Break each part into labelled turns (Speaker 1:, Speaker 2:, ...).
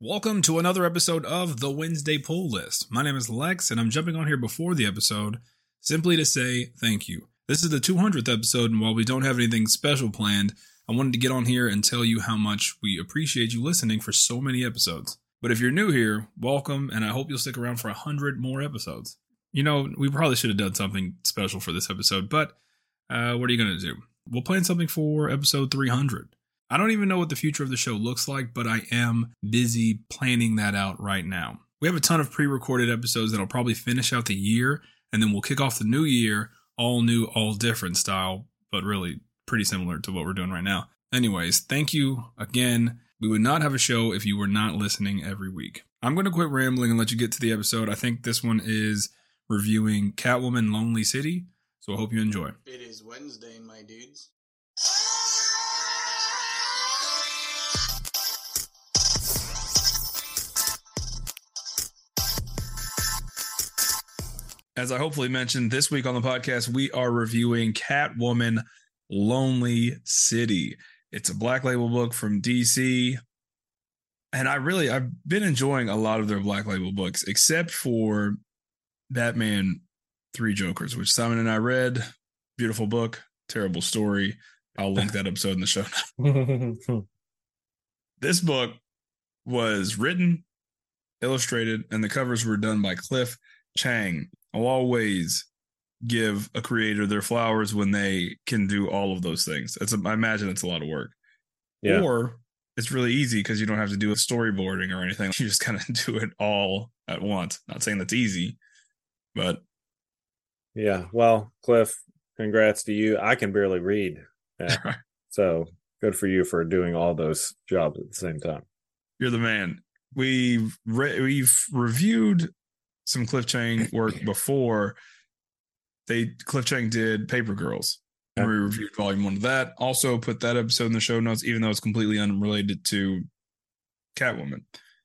Speaker 1: Welcome to another episode of the Wednesday Pull List. My name is Lex, and I'm jumping on here before the episode simply to say thank you. This is the 200th episode, and while we don't have anything special planned, I wanted to get on here and tell you how much we appreciate you listening for so many episodes. But if you're new here, welcome, and I hope you'll stick around for 100 more episodes. You know, we probably should have done something special for this episode, but what are you going to do? We'll plan something for episode 300. I don't even know what the future of the show looks like, but I am busy planning that out right now. We have a ton of pre-recorded episodes that'll probably finish out the year, and then we'll kick off the new year, all new, all different style, but really pretty similar to what we're doing right now. Anyways, thank you again. We would not have a show if you were not listening every week. I'm going to quit rambling and let you get to the episode. I think this one is reviewing Catwoman Lonely City, so I hope you enjoy.
Speaker 2: It is Wednesday, my dudes.
Speaker 1: As I hopefully mentioned, this week on the podcast, we are reviewing Catwoman Lonely City. It's a Black Label book from DC. And I've been enjoying a lot of their Black Label books, except for Batman 3 Jokers, which Simon and I read. Beautiful book, terrible story. I'll link that episode in the show notes. This book was written, illustrated, and the covers were done by Cliff Chiang. I'll always give a creator their flowers when they can do all of those things. I imagine it's a lot of work. Yeah. Or it's really easy because you don't have to do a storyboarding or anything. You just kind of do it all at once. Not saying that's easy, but.
Speaker 3: Yeah. Well, Cliff, congrats to you. I can barely read. So good for you for doing all those jobs at the same time.
Speaker 1: You're the man. We've reviewed some Cliff Chiang work before. Cliff Chiang did Paper Girls, and we reviewed volume 1 of that. Also put that episode in the show notes, even though it's completely unrelated to Catwoman.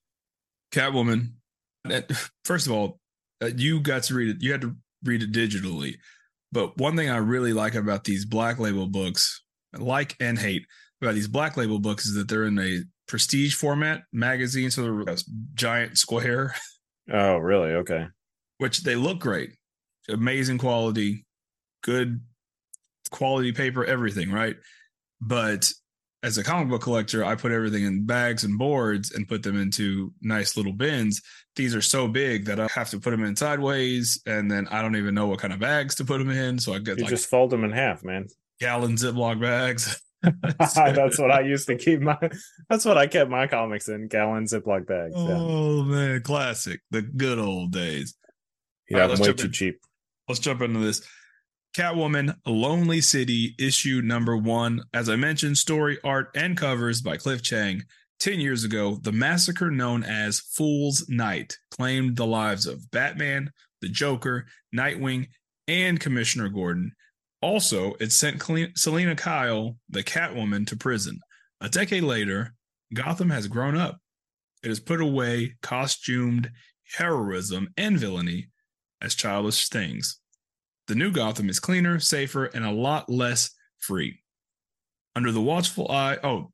Speaker 1: First of all, you got to read it. You had to read it digitally. But one thing I really like about these Black Label books, like and hate about these Black Label books, is that they're in a prestige format magazine, so they're a giant square.
Speaker 3: Oh, really? Okay.
Speaker 1: Which they look great. Amazing quality, good quality paper, everything, right? But as a comic book collector, I put everything in bags and boards and put them into nice little bins. These are so big that I have to put them in sideways, and then I don't even know what kind of bags to put them in. So I get
Speaker 3: just fold them in half, man.
Speaker 1: Gallon Ziploc bags.
Speaker 3: That's what I used to keep that's what I kept my comics in, gallon Ziploc bags.
Speaker 1: Oh man, classic. The good old days.
Speaker 3: Yeah, right, way too cheap.
Speaker 1: Let's jump into this. Catwoman Lonely City, issue number 1. As I mentioned, story, art, and covers by Cliff Chiang. 10 years ago, the massacre known as Fool's Night claimed the lives of Batman, the Joker, Nightwing, and Commissioner Gordon. Also, it sent Selina Kyle, the Catwoman, to prison. A decade later, Gotham has grown up. It has put away costumed heroism and villainy as childish things. The new Gotham is cleaner, safer, and a lot less free. Under the watchful eye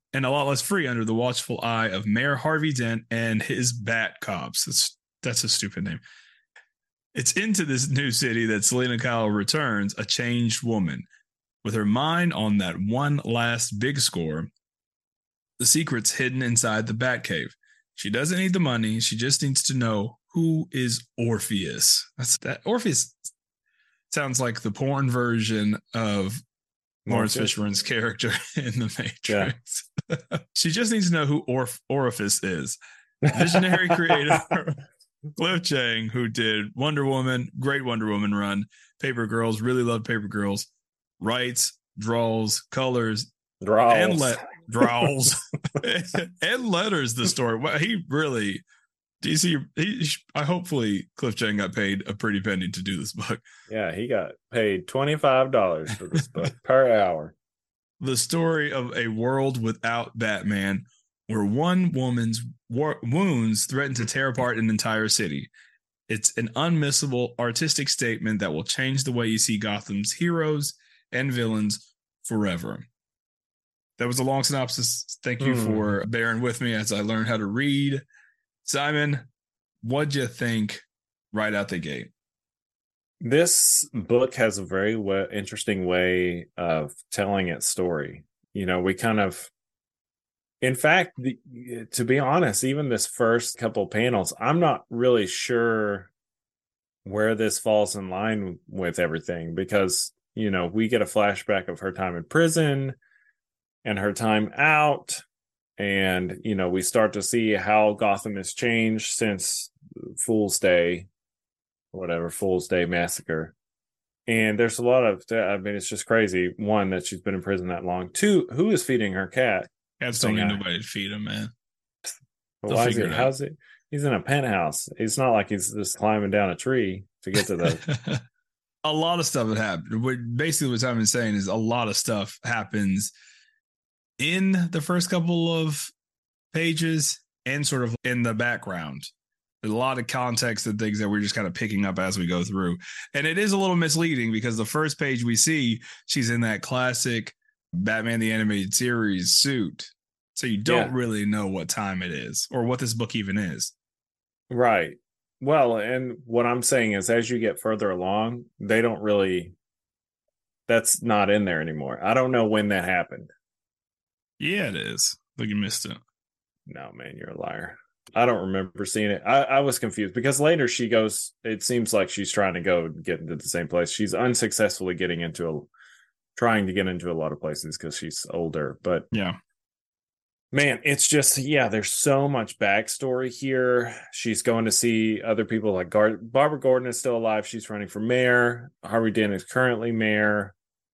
Speaker 1: of Mayor Harvey Dent and his Bat Cops. That's a stupid name. It's into this new city that Selina Kyle returns, a changed woman. With her mind on that one last big score, the secret's hidden inside the Batcave. She doesn't need the money. She just needs to know who is Orpheus. Orpheus sounds like the porn version of Lawrence Fishburne's character in The Matrix. Yeah. She just needs to know who Orifice is. Visionary creator Cliff Chiang, who did Wonder Woman, great Wonder Woman run, Paper Girls, really loved Paper Girls, writes, draws, colors, and draws, and letters the story. Well, he really, hopefully Cliff Chiang got paid a pretty penny to do this book.
Speaker 3: Yeah, he got paid $25 for this book per hour.
Speaker 1: The story of a world without Batman, where one woman's wounds threaten to tear apart an entire city. It's an unmissable artistic statement that will change the way you see Gotham's heroes and villains forever. That was a long synopsis. Thank you for bearing with me as I learned how to read Simon, what'd you think right out the gate?
Speaker 3: This book has a very interesting way of telling its story. We kind of, in fact, to be honest, even this first couple panels, I'm not really sure where this falls in line with everything because, we get a flashback of her time in prison and her time out. And, we start to see how Gotham has changed since Fool's Day, whatever, Fool's Day Massacre. And there's a lot of, it's just crazy. One, that she's been in prison that long. Two, who is feeding her cat?
Speaker 1: Cats don't need nobody to feed him, man.
Speaker 3: Why is it? How's it? He's in a penthouse. It's not like he's just climbing down a tree to get to the.
Speaker 1: A lot of stuff had happened. Basically, what Simon's saying is a lot of stuff happens in the first couple of pages and sort of in the background. There's a lot of context and things that we're just kind of picking up as we go through. And it is a little misleading because the first page we see, she's in that classic Batman the Animated Series suit. So you don't really know what time it is or what this book even is.
Speaker 3: Right. Well, and what I'm saying is as you get further along, they don't really, that's not in there anymore. I don't know when that happened.
Speaker 1: Yeah, it is. Look, you missed it.
Speaker 3: No, man, you're a liar. I don't remember seeing it. I was confused because later she goes, it seems like she's trying to go get into the same place. She's unsuccessfully trying to get into a lot of places because she's older. But
Speaker 1: yeah,
Speaker 3: man, it's just, there's so much backstory here. She's going to see other people like Barbara Gordon is still alive. She's running for mayor. Harvey Dent is currently mayor.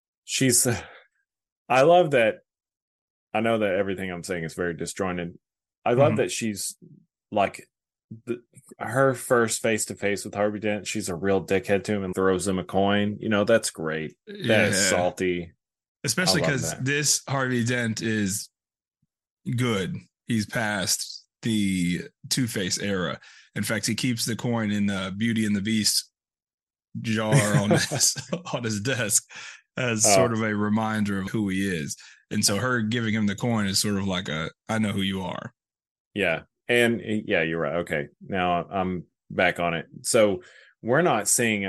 Speaker 3: I love that. I know that everything I'm saying is very disjointed. I love that she's like her first face-to-face with Harvey Dent. She's a real dickhead to him and throws him a coin. That's great. That is salty.
Speaker 1: Especially because this Harvey Dent is good. He's past the Two-Face era. In fact, he keeps the coin in the Beauty and the Beast jar on his desk as sort of a reminder of who he is. And so her giving him the coin is sort of like I know who you are.
Speaker 3: Yeah. And you're right. Okay. Now I'm back on it. So we're not seeing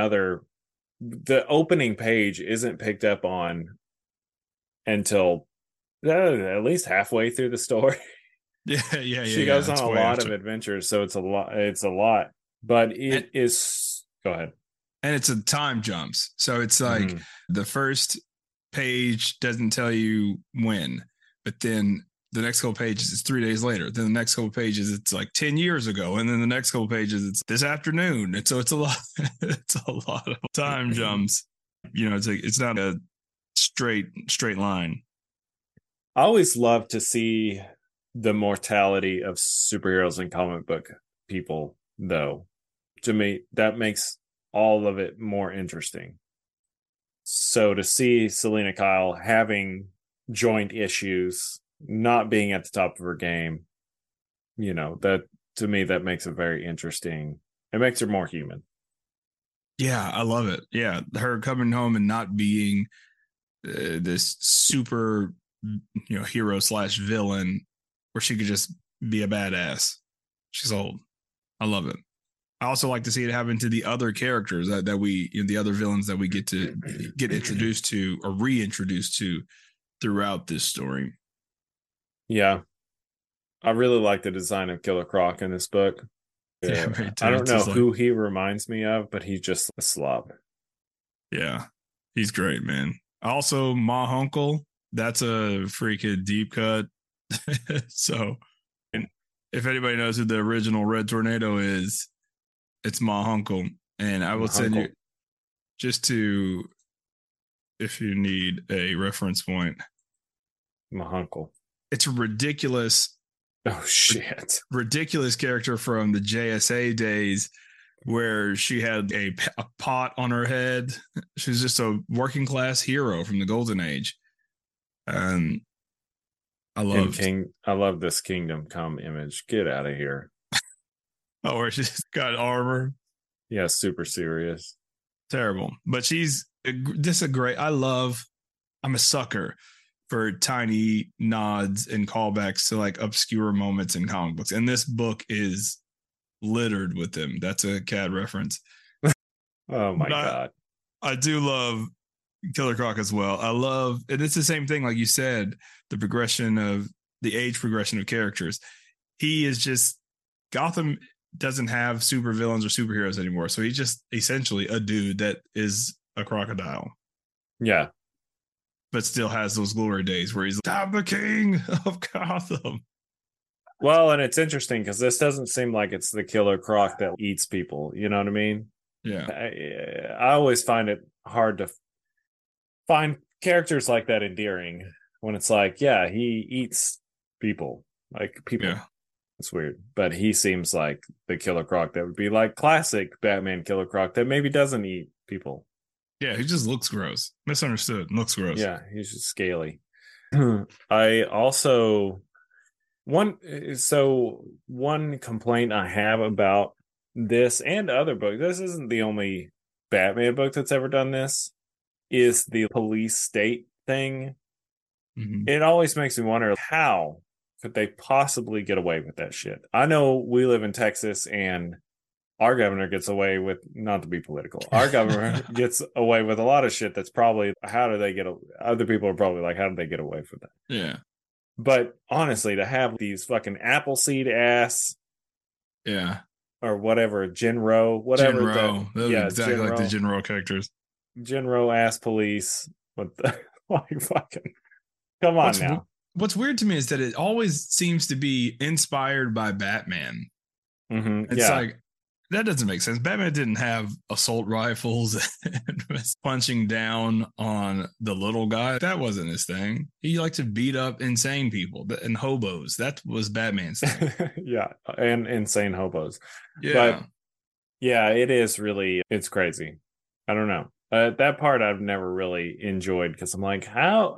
Speaker 3: the opening page isn't picked up on until at least halfway through the story.
Speaker 1: Yeah.
Speaker 3: She goes on a lot of adventures. So it's a lot, but it is, go ahead.
Speaker 1: And it's a time jumps. So it's like the first page doesn't tell you when, but then the next couple pages it's 3 days later. Then the next couple pages it's like 10 years ago, and then the next couple pages it's this afternoon. And so it's a lot. It's a lot of time jumps. It's not a straight line.
Speaker 3: I always love to see the mortality of superheroes and comic book people, though. To me, that makes all of it more interesting. So to see Selina Kyle having joint issues, not being at the top of her game, that to me, that makes it very interesting. It makes her more human.
Speaker 1: Yeah, I love it. Yeah, her coming home and not being this super, hero / villain where she could just be a badass. She's old. I love it. I also like to see it happen to the other characters that we, the other villains that we get to get introduced to or reintroduced to throughout this story.
Speaker 3: Yeah. I really like the design of Killer Croc in this book. Yeah, I don't know who he reminds me of, but he's just a slob.
Speaker 1: Yeah, he's great, man. Also, Ma Hunkel, that's a freaking deep cut. So, and if anybody knows who the original Red Tornado is, it's Ma Hunkel. And I will send you just to, if you need a reference point.
Speaker 3: Ma Hunkel.
Speaker 1: It's a ridiculous.
Speaker 3: Oh, shit.
Speaker 1: Ridiculous character from the JSA days where she had a pot on her head. She's just a working class hero from the Golden Age. And I love
Speaker 3: this Kingdom Come image. Get out of here.
Speaker 1: Oh, where she's got armor.
Speaker 3: Yeah, super serious.
Speaker 1: Terrible. But she's just I'm a sucker for tiny nods and callbacks to like obscure moments in comic books. And this book is littered with them. That's a CAD reference.
Speaker 3: Oh my God.
Speaker 1: I do love Killer Croc as well. I love, and it's the same thing, like you said, the progression of the age progression of characters. He is just, Gotham doesn't have super villains or superheroes anymore. So he's just essentially a dude that is a crocodile.
Speaker 3: Yeah.
Speaker 1: But still has those glory days where he's like, I'm the king of Gotham.
Speaker 3: Well, and it's interesting because this doesn't seem like it's the Killer Croc that eats people. You know what I mean?
Speaker 1: Yeah.
Speaker 3: I always find it hard to find characters like that endearing when it's like, yeah, he eats people. Like people.
Speaker 1: Yeah.
Speaker 3: It's weird. But he seems like the Killer Croc that would be like classic Batman Killer Croc that maybe doesn't eat people.
Speaker 1: Yeah, he just looks gross. Misunderstood. Looks gross.
Speaker 3: Yeah, he's just scaly. I also one complaint I have about this and other books, this isn't the only Batman book that's ever done this, is the police state thing.
Speaker 1: Mm-hmm.
Speaker 3: It always makes me wonder, how could they possibly get away with that shit? I know we live in Texas and our governor gets away with, not to be political, our governor gets away with a lot of shit that's probably, how do they get, other people are probably like, how did they get away with that?
Speaker 1: Yeah.
Speaker 3: But honestly, to have these fucking Appleseed ass,
Speaker 1: yeah,
Speaker 3: or whatever, Jinro, whatever,
Speaker 1: Jinro. Yeah, exactly Jinro. Like the Jinro characters,
Speaker 3: Jinro ass police. What the like? Fucking come on now.
Speaker 1: What's weird to me is that it always seems to be inspired by Batman.
Speaker 3: Mm-hmm.
Speaker 1: It's like, that doesn't make sense. Batman didn't have assault rifles and was punching down on the little guy. That wasn't his thing. He liked to beat up insane people and hobos. That was Batman's thing.
Speaker 3: Yeah, and insane hobos.
Speaker 1: Yeah.
Speaker 3: But yeah, it is really, it's crazy. I don't know. That part I've never really enjoyed because I'm like,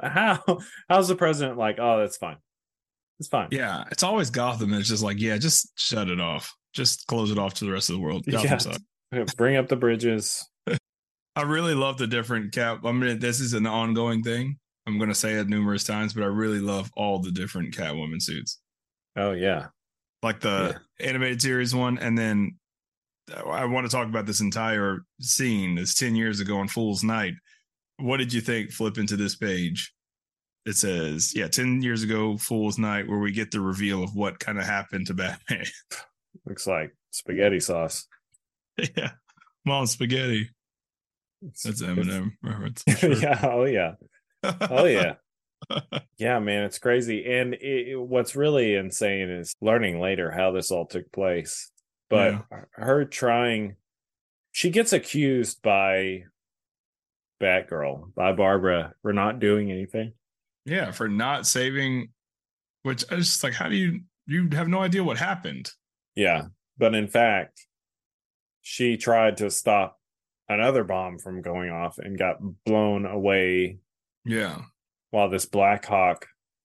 Speaker 3: how's the president like, oh, that's fine. It's fine.
Speaker 1: Yeah, it's always Gotham. It's just like, yeah, just shut it off. Just close it off to the rest of the world. Gotham sucks.
Speaker 3: Bring up the bridges.
Speaker 1: I really love the different this is an ongoing thing. I'm going to say it numerous times, but I really love all the different Catwoman suits.
Speaker 3: Oh, yeah.
Speaker 1: Like the animated series one. And then I want to talk about this entire scene. It's 10 years ago on Fool's Night. What did you think flipping to this page? It says, 10 years ago, Fool's Night, where we get the reveal of what kind of happened to Batman.
Speaker 3: Looks like spaghetti sauce.
Speaker 1: Yeah. Mom spaghetti. That's Eminem reference.
Speaker 3: Sure. Yeah. Oh, yeah. Oh, yeah. Yeah, man. It's crazy. And what's really insane is learning later how this all took place. But her trying, she gets accused by Batgirl, by Barbara, for not doing anything.
Speaker 1: Yeah, for not saving, which I was just like, how do you have no idea what happened?
Speaker 3: Yeah, but in fact, she tried to stop another bomb from going off and got blown away.
Speaker 1: Yeah.
Speaker 3: While this Gotta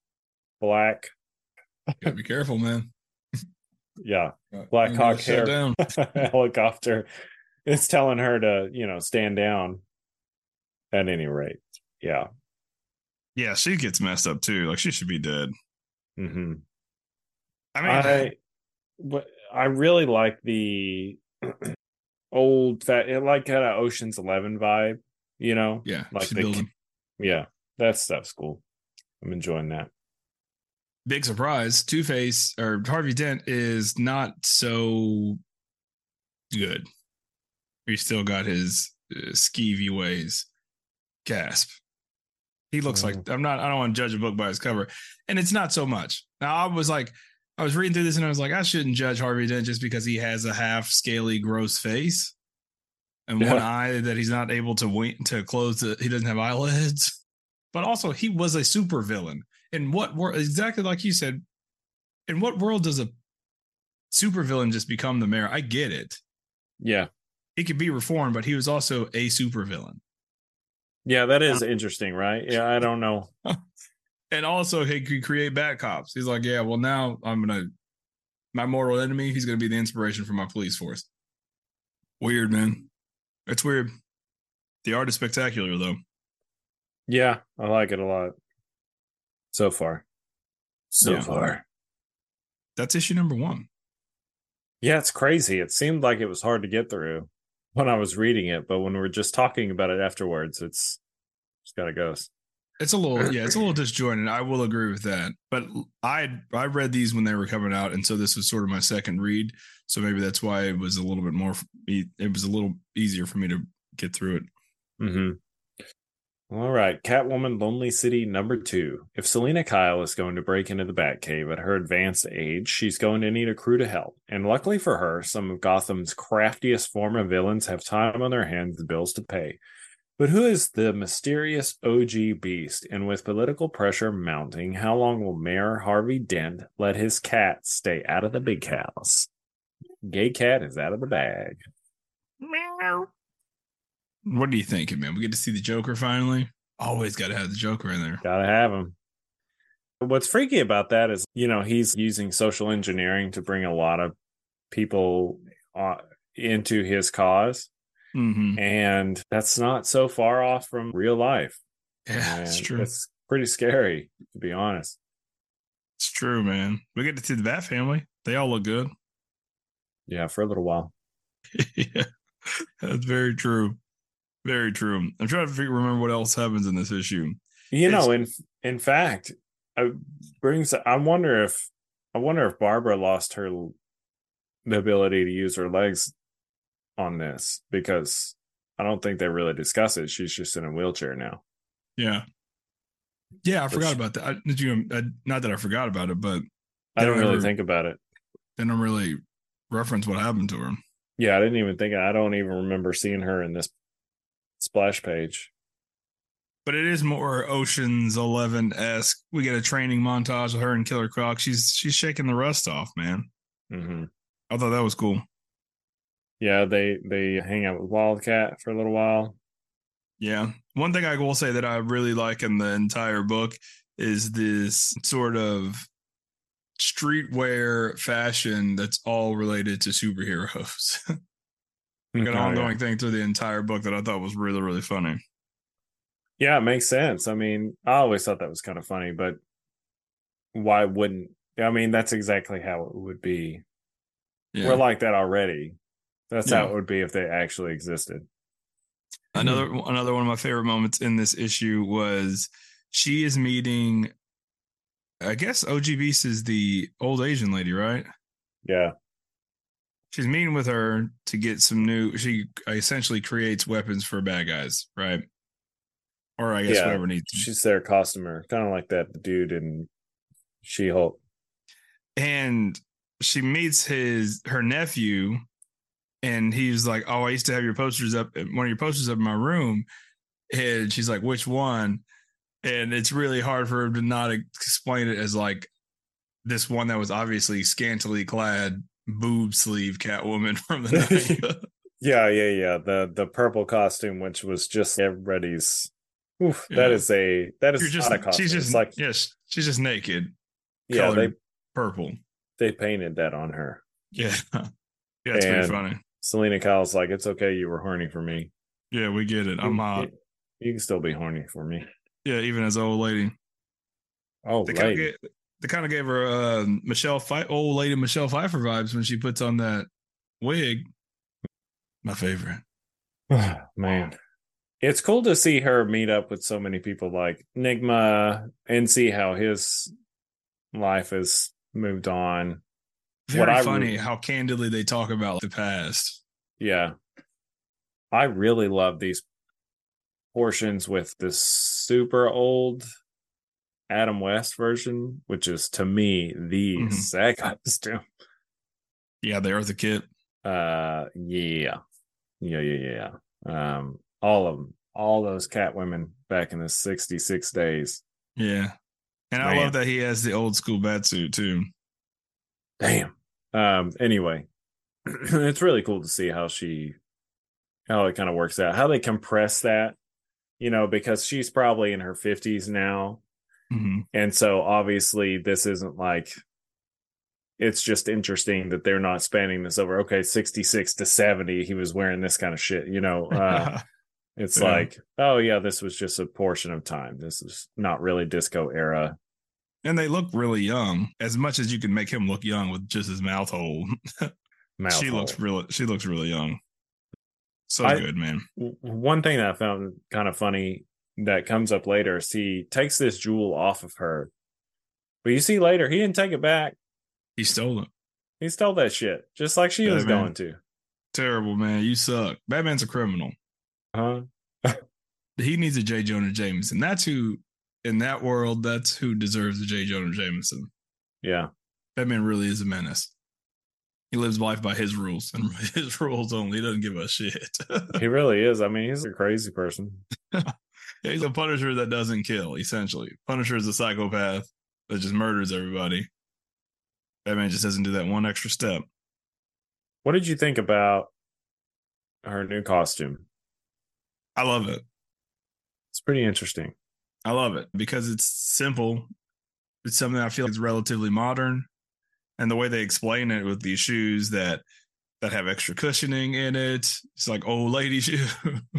Speaker 1: be careful, man.
Speaker 3: Yeah, Black Hawk helicopter is telling her to, stand down. At any rate, yeah.
Speaker 1: Yeah, she gets messed up too. Like, she should be dead.
Speaker 3: Mm-hmm.
Speaker 1: I
Speaker 3: mean, I really like the old kind of Ocean's 11 vibe,
Speaker 1: Yeah,
Speaker 3: like that stuff's cool. I'm enjoying that.
Speaker 1: Big surprise, Two-Face or Harvey Dent is not so good. He still got his skeevy ways. Gasp. He looks like, I don't want to judge a book by its cover. And it's not so much. Now, I was reading through this and I was like, I shouldn't judge Harvey Dent just because he has a half scaly, gross face and one eye that he's not able to close. He doesn't have eyelids. But also, he was a super villain. In what world, exactly like you said, in what world does a supervillain just become the mayor? I get it.
Speaker 3: Yeah.
Speaker 1: He could be reformed, but he was also a supervillain.
Speaker 3: Yeah, that is interesting, right? Yeah, I don't know.
Speaker 1: And also, he could create bad cops. He's like, yeah, well, now my mortal enemy, he's going to be the inspiration for my police force. Weird, man. It's weird. The art is spectacular, though.
Speaker 3: Yeah, I like it a lot. So far.
Speaker 1: Yeah.
Speaker 3: Far.
Speaker 1: That's issue number 1.
Speaker 3: Yeah, it's crazy. It seemed like it was hard to get through when I was reading it, but when we're just talking about it afterwards, it's got to go.
Speaker 1: It's a little disjointed. I will agree with that. But I read these when they were coming out, and so this was sort of my second read. So maybe that's why it was a little bit more. It was a little easier for me to get through it.
Speaker 3: Mm-hmm. All right, Catwoman Lonely City number 2. If Selena Kyle is going to break into the Batcave at her advanced age, she's going to need a crew to help. And luckily for her, some of Gotham's craftiest former villains have time on their hands and bills to pay. But who is the mysterious OG beast? And with political pressure mounting, how long will Mayor Harvey Dent let his cat stay out of the big house? Gay cat is out of the bag.
Speaker 1: Meow. What are you thinking, man? We get to see the Joker finally. Always got to have the Joker in there.
Speaker 3: Gotta have him. What's freaky about that is, he's using social engineering to bring a lot of people into his cause.
Speaker 1: Mm-hmm.
Speaker 3: And that's not so far off from real life.
Speaker 1: Yeah, it's true.
Speaker 3: It's pretty scary, to be honest.
Speaker 1: It's true, man. We get to see the Bat family. They all look good.
Speaker 3: Yeah, for a little while.
Speaker 1: Yeah, that's very true. Very true. I'm trying to remember what else happens in this issue.
Speaker 3: In fact, I wonder if Barbara lost the ability to use her legs on this, because I don't think they really discuss it. She's just in a wheelchair now.
Speaker 1: Yeah, I forgot about that. Not that I forgot about it, but
Speaker 3: I didn't really think about it.
Speaker 1: They don't really reference what happened to her.
Speaker 3: Yeah, I didn't even think. I don't even remember seeing her in this splash page.
Speaker 1: But it is more Ocean's 11-esque. We get a training montage of her and Killer Croc. She's shaking the rust off, man.
Speaker 3: Mm-hmm.
Speaker 1: I thought that was cool.
Speaker 3: Yeah, they hang out with Wildcat for a little while.
Speaker 1: Yeah. One thing I will say that I really like in the entire book is this sort of streetwear fashion that's all related to superheroes. Like an ongoing thing through the entire book that I thought was really, really funny.
Speaker 3: Yeah, it makes sense. I mean, I always thought that was kind of funny, but why wouldn't? I mean, that's exactly how it would be. Yeah. We're like that already. That's how it would be if they actually existed.
Speaker 1: Another one of my favorite moments in this issue was she is meeting, I guess OG Beast is the old Asian lady, right?
Speaker 3: Yeah.
Speaker 1: She's meeting with her to get some she essentially creates weapons for bad guys, right? Or I guess whatever needs them.
Speaker 3: She's their customer, kind of like that dude in She-Hulk.
Speaker 1: And she meets her nephew, and he's like, "Oh, I used to have one of your posters up in my room." And she's like, "Which one?" And it's really hard for her to not explain it as like this one that was obviously scantily clad boob sleeve Catwoman from the night.
Speaker 3: Yeah. The purple costume, which was just everybody's. Oof, that is not a costume.
Speaker 1: She's just she's just naked.
Speaker 3: Yeah, they
Speaker 1: purple.
Speaker 3: They painted that on her.
Speaker 1: Yeah, it's pretty funny.
Speaker 3: Selena Kyle's like, "It's okay, you were horny for me."
Speaker 1: Yeah, we get it. I'm hot.
Speaker 3: You can still be horny for me.
Speaker 1: Yeah, even as an old lady.
Speaker 3: Oh,
Speaker 1: they kind of gave her old lady Michelle Pfeiffer vibes when she puts on that wig. My favorite.
Speaker 3: Man. It's cool to see her meet up with so many people like Nigma and see how his life has moved on.
Speaker 1: Very funny how candidly they talk about the past.
Speaker 3: Yeah. I really love these portions with the super old Adam West version, which is to me the sad costume.
Speaker 1: Yeah, the Eartha Kitt.
Speaker 3: Yeah. All of them, all those Catwomen back in the 66 days.
Speaker 1: Yeah. And I love that he has the old school batsuit too.
Speaker 3: Damn. Anyway, it's really cool to see how it kind of works out, how they compress that, because she's probably in her 50s now.
Speaker 1: Mm-hmm.
Speaker 3: And so obviously this isn't like, it's just interesting that they're not spanning this over, 66 to 70, he was wearing this kind of shit, It's like, oh yeah, this was just a portion of time. This is not really disco era
Speaker 1: And they look really young, as much as you can make him look young with just his mouth hole. She looks really young. So good, man.
Speaker 3: One thing that I found kind of funny that comes up later is he takes this jewel off of her. But you see later, he didn't take it back.
Speaker 1: He stole it.
Speaker 3: He stole that shit, just like she was going to.
Speaker 1: Terrible, man. You suck. Batman's a criminal.
Speaker 3: Huh?
Speaker 1: He needs a J. Jonah Jameson. That's who, in that world, that's who deserves a J. Jonah Jameson.
Speaker 3: Yeah.
Speaker 1: Batman really is a menace. He lives life by his rules and his rules only. He doesn't give a shit.
Speaker 3: He really is. I mean, he's a crazy person.
Speaker 1: Yeah, he's a Punisher that doesn't kill, essentially. Punisher is a psychopath that just murders everybody. Batman just doesn't do that one extra step.
Speaker 3: What did you think about her new costume?
Speaker 1: I love it.
Speaker 3: It's pretty interesting.
Speaker 1: I love it because it's simple. It's something I feel is relatively modern. And the way they explain it with these shoes that have extra cushioning in it, it's like old lady shoes.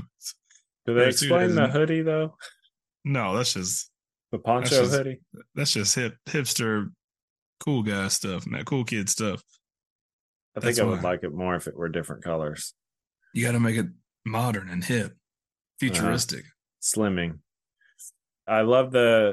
Speaker 3: Do they explain the hoodie though?
Speaker 1: No, that's just
Speaker 3: the poncho hoodie.
Speaker 1: That's just hipster, cool guy stuff, man. Cool kid stuff.
Speaker 3: I think I would like it more if it were different colors.
Speaker 1: You got to make it modern and hip, futuristic,
Speaker 3: slimming. I love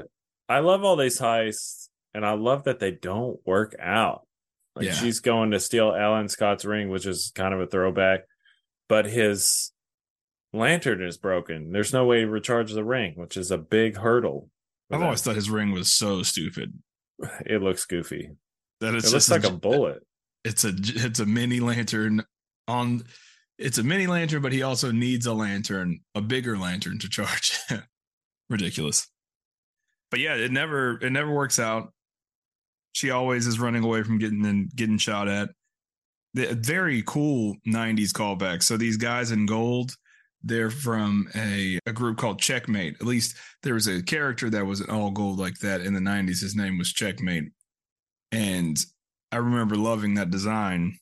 Speaker 3: all these heists. And I love that they don't work out. Like she's going to steal Alan Scott's ring, which is kind of a throwback, but his lantern is broken. There's no way to recharge the ring, which is a big hurdle.
Speaker 1: I've always thought his ring was so stupid.
Speaker 3: It looks goofy.
Speaker 1: It
Speaker 3: looks like a bullet.
Speaker 1: It's a mini lantern it's a mini lantern, but he also needs a bigger lantern to charge. Ridiculous. But yeah, it never works out. She always is running away from getting shot at. The very cool 90s callback. So these guys in gold, they're from a group called Checkmate. At least there was a character that was all gold like that in the 90s. His name was Checkmate. And I remember loving that design.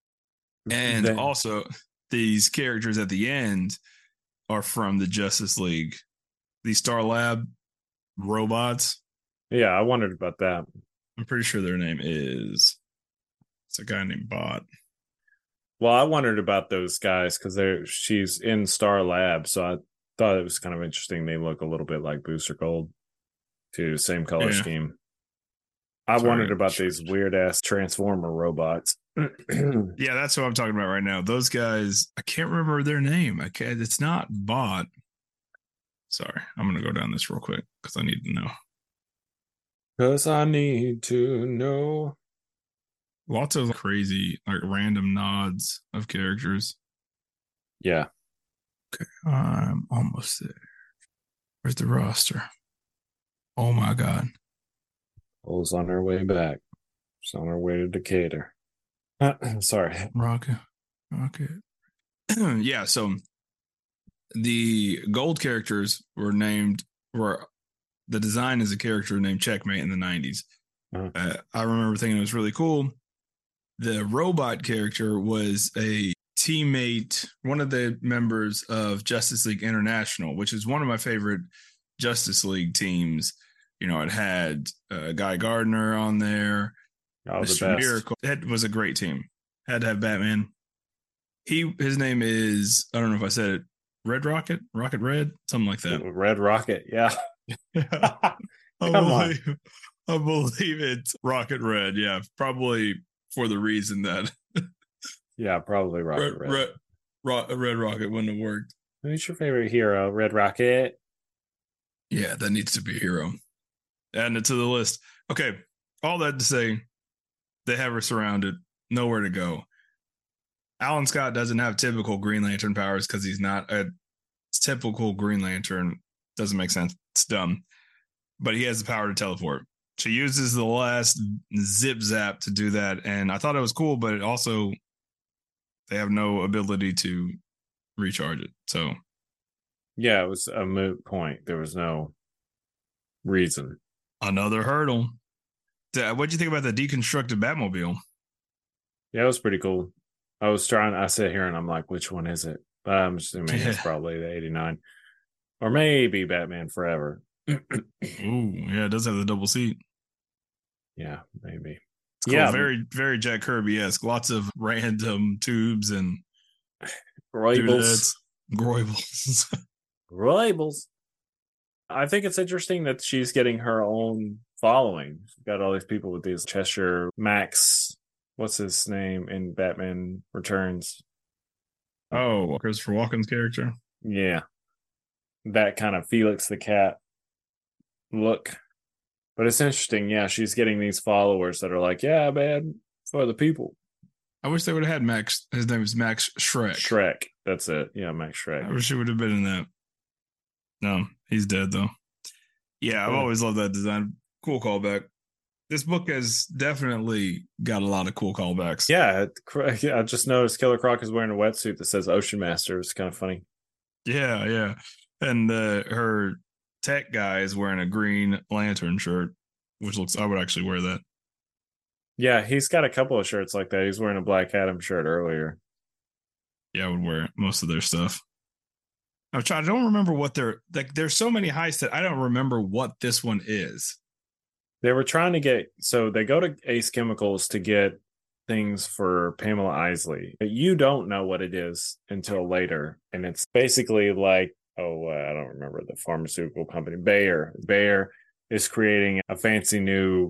Speaker 1: And also these characters at the end are from the Justice League. These Star Lab robots.
Speaker 3: Yeah, I wondered about that.
Speaker 1: I'm pretty sure their name it's a guy named Bot.
Speaker 3: Well, I wondered about those guys because she's in Star Lab, so I thought it was kind of interesting. They look a little bit like Booster Gold, too, same color scheme. I wondered about these weird ass Transformer robots.
Speaker 1: Yeah, that's what I'm talking about right now. Those guys, I can't remember their name. It's not Bot. Sorry, I'm gonna go down this real quick because I need to know.
Speaker 3: Because I need to know.
Speaker 1: Lots of crazy, like random nods of characters.
Speaker 3: Yeah.
Speaker 1: Okay, I'm almost there. Where's the roster? Oh my God.
Speaker 3: Bull's on her way back. She's on her way to Decatur. Sorry.
Speaker 1: Rocket. Yeah, so the gold characters were the design is a character named Checkmate in the 90s. I remember thinking it was really cool. The robot character was a teammate, one of the members of Justice League International, which is one of my favorite Justice League teams. You know, it had Guy Gardner on there. Mr. Miracle. It was a great team. Had to have Batman. His name is, I don't know if I said it, Red Rocket? Rocket Red? Something like that.
Speaker 3: Red Rocket, yeah.
Speaker 1: I believe it's Rocket Red. Yeah, probably for the reason that.
Speaker 3: Yeah, probably Rocket Red.
Speaker 1: Red Rocket wouldn't have worked.
Speaker 3: Who's your favorite hero? Red Rocket?
Speaker 1: Yeah, that needs to be a hero. Adding it to the list. Okay, all that to say, they have her surrounded. Nowhere to go. Alan Scott doesn't have typical Green Lantern powers because he's not a typical Green Lantern. Doesn't make sense. It's dumb. But he has the power to teleport. She uses the last zip zap to do that. And I thought it was cool, but it also, they have no ability to recharge it. So.
Speaker 3: Yeah, it was a moot point. There was no reason.
Speaker 1: Another hurdle. What'd you think about the deconstructed Batmobile?
Speaker 3: Yeah, it was pretty cool. I sit here and I'm like, which one is it? But I'm assuming it's probably the 89. Or maybe Batman Forever.
Speaker 1: Ooh, yeah, it does have the double seat.
Speaker 3: Yeah, maybe.
Speaker 1: It's cool. Very, very Jack Kirby-esque. Lots of random tubes and
Speaker 3: Roibles.
Speaker 1: Groibles.
Speaker 3: Roibles. I think it's interesting that she's getting her own following. She's got all these people with these Cheshire Max. What's his name in Batman Returns?
Speaker 1: Oh, Christopher Walken's character.
Speaker 3: Yeah. That kind of Felix the Cat look. But it's interesting. Yeah, she's getting these followers that are like, yeah, man, for the people.
Speaker 1: I wish they would have had Max. His name is Max Schreck.
Speaker 3: Schreck. That's it. Yeah, Max Schreck.
Speaker 1: I wish he would have been in that. No, he's dead, though. Yeah, I've always loved that design. Cool callback. This book has definitely got a lot of cool callbacks.
Speaker 3: Yeah, I just noticed Killer Croc is wearing a wetsuit that says Ocean Master. It's kind of funny.
Speaker 1: Yeah, yeah. And her tech guy is wearing a Green Lantern shirt, which looks, I would actually wear that.
Speaker 3: Yeah, he's got a couple of shirts like that. He's wearing a Black Adam shirt earlier.
Speaker 1: Yeah, I would wear most of their stuff. I don't remember what they're like. There's so many heists that I don't remember what this one is.
Speaker 3: They were trying to get, so they go to Ace Chemicals to get things for Pamela Isley. But you don't know what it is until later. And it's basically like, I don't remember the pharmaceutical company, Bayer. Bayer is creating a fancy new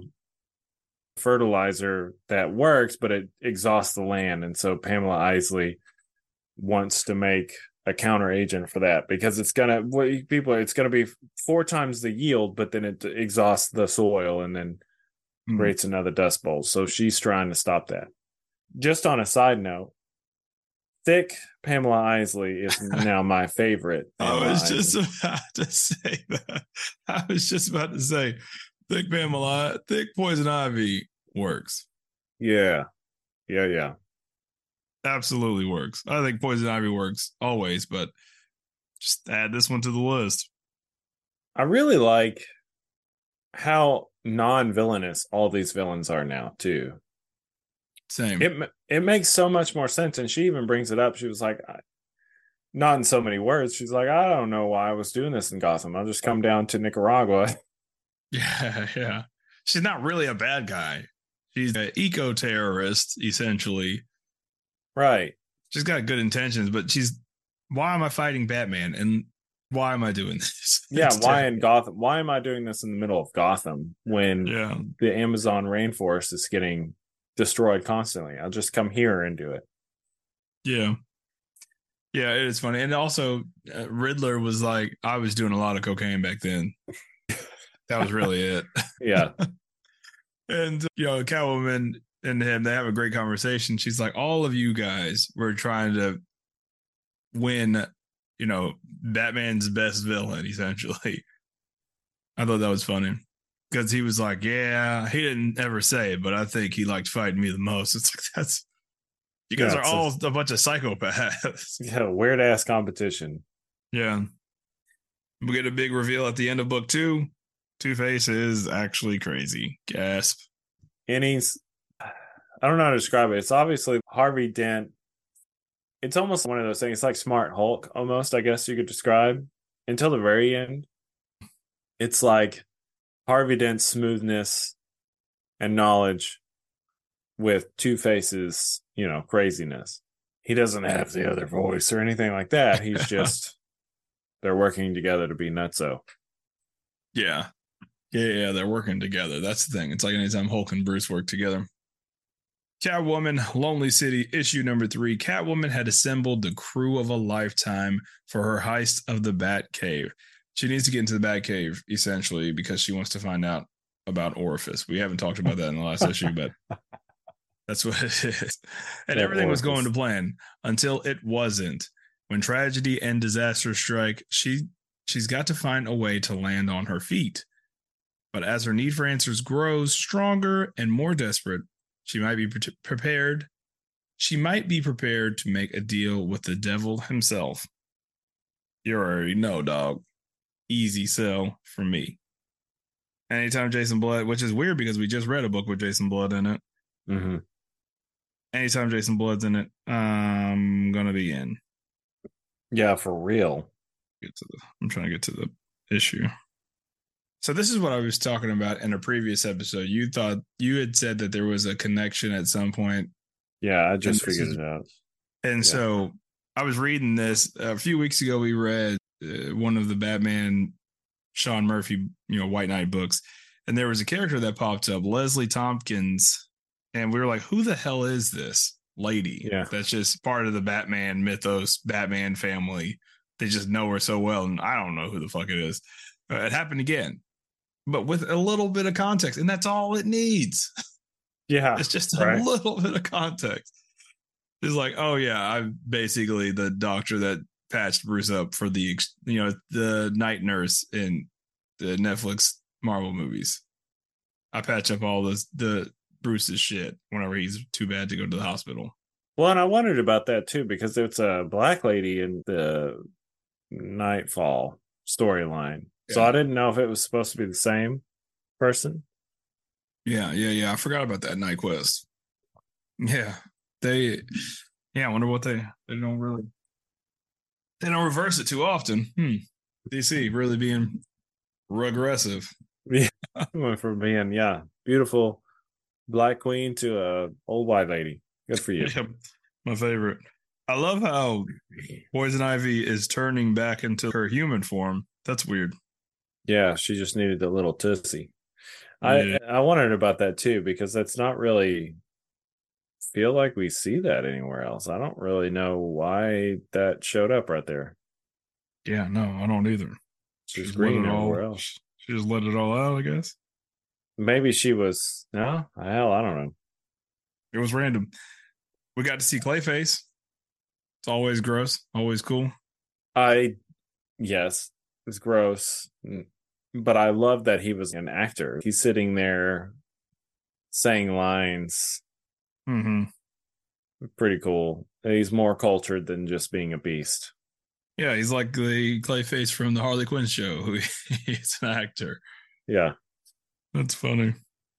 Speaker 3: fertilizer that works, but it exhausts the land. And so Pamela Isley wants to make a counter agent for that because it's gonna be 4 times the yield, but then it exhausts the soil and then creates another dust bowl. So she's trying to stop that. Just on a side note, thick Pamela Isley is now my favorite.
Speaker 1: I was just about to say that. I was just about to say thick Poison Ivy works.
Speaker 3: Yeah.
Speaker 1: Absolutely works. I think Poison Ivy works always, but just add this one to the list.
Speaker 3: I really like how non-villainous all these villains are now, too.
Speaker 1: Same.
Speaker 3: It makes so much more sense. And she even brings it up. She was like, not in so many words. She's like, I don't know why I was doing this in Gotham. I'll just come down to Nicaragua.
Speaker 1: Yeah. She's not really a bad guy. She's an eco-terrorist, essentially.
Speaker 3: Right.
Speaker 1: She's got good intentions, but why am I fighting Batman? And why am I doing this?
Speaker 3: Yeah, why in Gotham? Why am I doing this in the middle of Gotham when the Amazon rainforest is getting destroyed constantly? I'll just come here and do it.
Speaker 1: Yeah. Yeah, it is funny. And also, Riddler was like, I was doing a lot of cocaine back then. That was really it.
Speaker 3: Yeah.
Speaker 1: And, Catwoman and him, they have a great conversation. She's like, all of you guys were trying to win, Batman's best villain, essentially. I thought that was funny because he was like, yeah, he didn't ever say it, but I think he liked fighting me the most. It's like, you guys are all a bunch of psychopaths.
Speaker 3: Yeah, weird ass competition.
Speaker 1: Yeah. We get a big reveal at the end of book 2. Two-Face is actually crazy. Gasp.
Speaker 3: And I don't know how to describe it. It's obviously Harvey Dent. It's almost one of those things. It's like Smart Hulk, almost, I guess you could describe. Until the very end, it's like Harvey Dent's smoothness and knowledge with Two-Face's, craziness. He doesn't have the other voice or anything like that. He's just, they're working together to be nutso.
Speaker 1: Yeah. Yeah, they're working together. That's the thing. It's like anytime Hulk and Bruce work together. Catwoman, Lonely City, issue number 3. Catwoman had assembled the crew of a lifetime for her heist of the Batcave. She needs to get into the Batcave, essentially, because she wants to find out about Orifice. We haven't talked about that in the last issue, but that's what it is. And everything was going to plan until it wasn't. When tragedy and disaster strike, she's got to find a way to land on her feet. But as her need for answers grows stronger and more desperate, she might be prepared. She might be prepared to make a deal with the devil himself. You already know, dog. Easy sell for me. Anytime Jason Blood, which is weird because we just read a book with Jason Blood in it.
Speaker 3: Mm-hmm.
Speaker 1: Anytime Jason Blood's in it, I'm gonna be in.
Speaker 3: Yeah, for real.
Speaker 1: I'm trying to get to the issue. So this is what I was talking about in a previous episode. You had said that there was a connection at some point.
Speaker 3: Yeah, I just figured it out.
Speaker 1: And so I was reading this a few weeks ago. We read one of the Batman Sean Murphy, White Knight books, and there was a character that popped up, Leslie Tompkins, and we were like, "Who the hell is this lady?"
Speaker 3: Yeah,
Speaker 1: That's just part of the Batman mythos, Batman family. They just know her so well, and I don't know who the fuck it is. It happened again, but with a little bit of context, and that's all it needs.
Speaker 3: Yeah,
Speaker 1: it's just a little bit of context. It's like, oh yeah, I'm basically the doctor that patched Bruce up for the night nurse in the Netflix Marvel movies. I patch up all the Bruce's shit whenever he's too bad to go to the hospital.
Speaker 3: Well, and I wondered about that too, because it's a black lady in the Nightfall storyline. Yeah. So I didn't know if it was supposed to be the same person.
Speaker 1: Yeah. I forgot about that Night Quest. Yeah. I wonder what they don't reverse it too often. DC really being regressive.
Speaker 3: Yeah. Went from being, beautiful black queen to a old white lady. Good for you.
Speaker 1: Yeah, my favorite. I love how Poison Ivy is turning back into her human form. That's weird.
Speaker 3: Yeah, she just needed a little tussie. Yeah. I wondered about that too, because that's not really feel like we see that anywhere else. I don't really know why that showed up right there.
Speaker 1: Yeah, no, I don't either.
Speaker 3: She's green everywhere else.
Speaker 1: She just let it all out, I guess.
Speaker 3: Maybe she was. No, hell, I don't know.
Speaker 1: It was random. We got to see Clayface. It's always gross, always cool.
Speaker 3: Yes, it's gross, but I love that he was an actor. He's sitting there saying lines.
Speaker 1: Mm-hmm.
Speaker 3: Pretty cool. He's more cultured than just being a beast.
Speaker 1: Yeah, he's like the Clayface from the Harley Quinn show. He's an actor.
Speaker 3: Yeah,
Speaker 1: that's funny.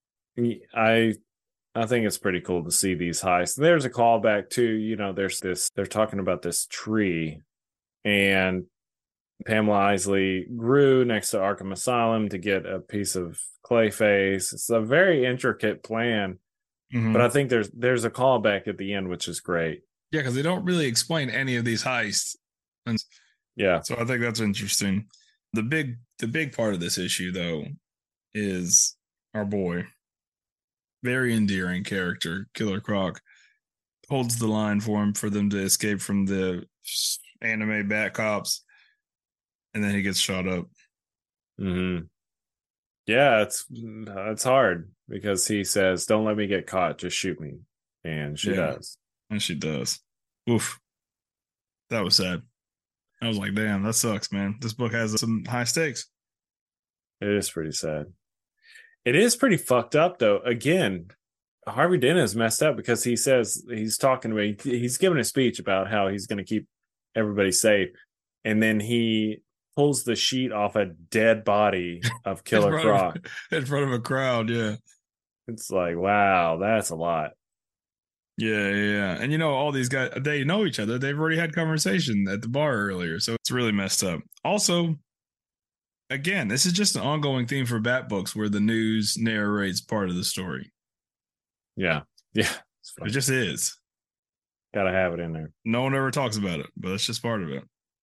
Speaker 3: I think it's pretty cool to see these heists. There's a callback to, there's this, they're talking about this tree, and Pamela Isley grew next to Arkham Asylum to get a piece of Clayface. It's a very intricate plan, but I think there's a callback at the end, which is great.
Speaker 1: Yeah, because they don't really explain any of these heists. And
Speaker 3: yeah.
Speaker 1: So I think that's interesting. The big part of this issue, though, is our boy. Very endearing character, Killer Croc, holds the line for them to escape from the anime Bat Cops, and then he gets shot up.
Speaker 3: Mm-hmm. Yeah, it's hard because he says, "Don't let me get caught, just shoot me," and she does.
Speaker 1: And she does. Oof, that was sad. I was like, "Damn, that sucks, man." This book has some high stakes.
Speaker 3: It is pretty sad. It is pretty fucked up, though. Again, Harvey Dent is messed up because he says he's giving a speech about how he's going to keep everybody safe, and then he pulls the sheet off a dead body of Killer Croc
Speaker 1: in front of a crowd. Yeah,
Speaker 3: it's like, wow, that's a lot.
Speaker 1: Yeah, and all these guys, they know each other. They've already had conversation at the bar earlier, so it's really messed up. Also, again, this is just an ongoing theme for Bat books where the news narrates part of the story.
Speaker 3: Yeah.
Speaker 1: It just is.
Speaker 3: Gotta have it in there.
Speaker 1: No one ever talks about it, but it's just part of it.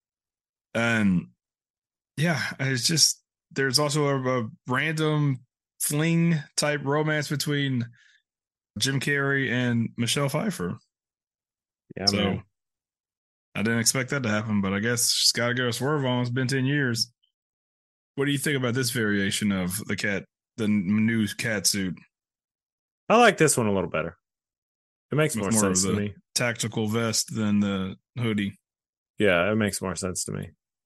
Speaker 1: And it's just, there's also a random fling type romance between Jim Carrey and Michelle Pfeiffer.
Speaker 3: Yeah, so man.
Speaker 1: I didn't expect that to happen, but I guess she's got to get a swerve on. It's been 10 years. What do you think about this variation of the new cat suit?
Speaker 3: I like this one a little better. It makes more sense to me.
Speaker 1: Tactical vest than the hoodie.
Speaker 3: Yeah, it makes more sense to me.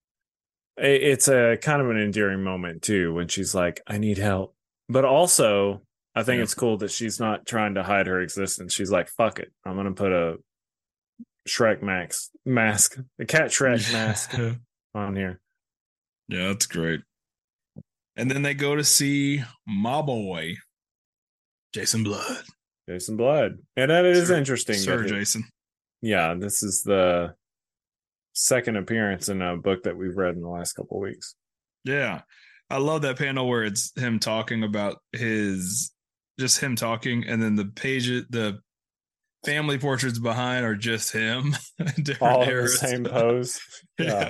Speaker 3: It's a kind of an endearing moment too when she's like, "I need help," but also I think it's cool that she's not trying to hide her existence. She's like, "Fuck it, I'm gonna put a Shrek mask, a cat Shrek mask on here."
Speaker 1: Yeah, that's great. And then they go to see my boy, Jason Blood.
Speaker 3: And that is interesting.
Speaker 1: Sir Jason.
Speaker 3: Yeah, this is the second appearance in a book that we've read in the last couple of weeks.
Speaker 1: Yeah. I love that panel where it's him talking about just him talking, and then the family portraits behind are just him, different
Speaker 3: All in the
Speaker 1: eras.
Speaker 3: same pose.
Speaker 1: Yeah.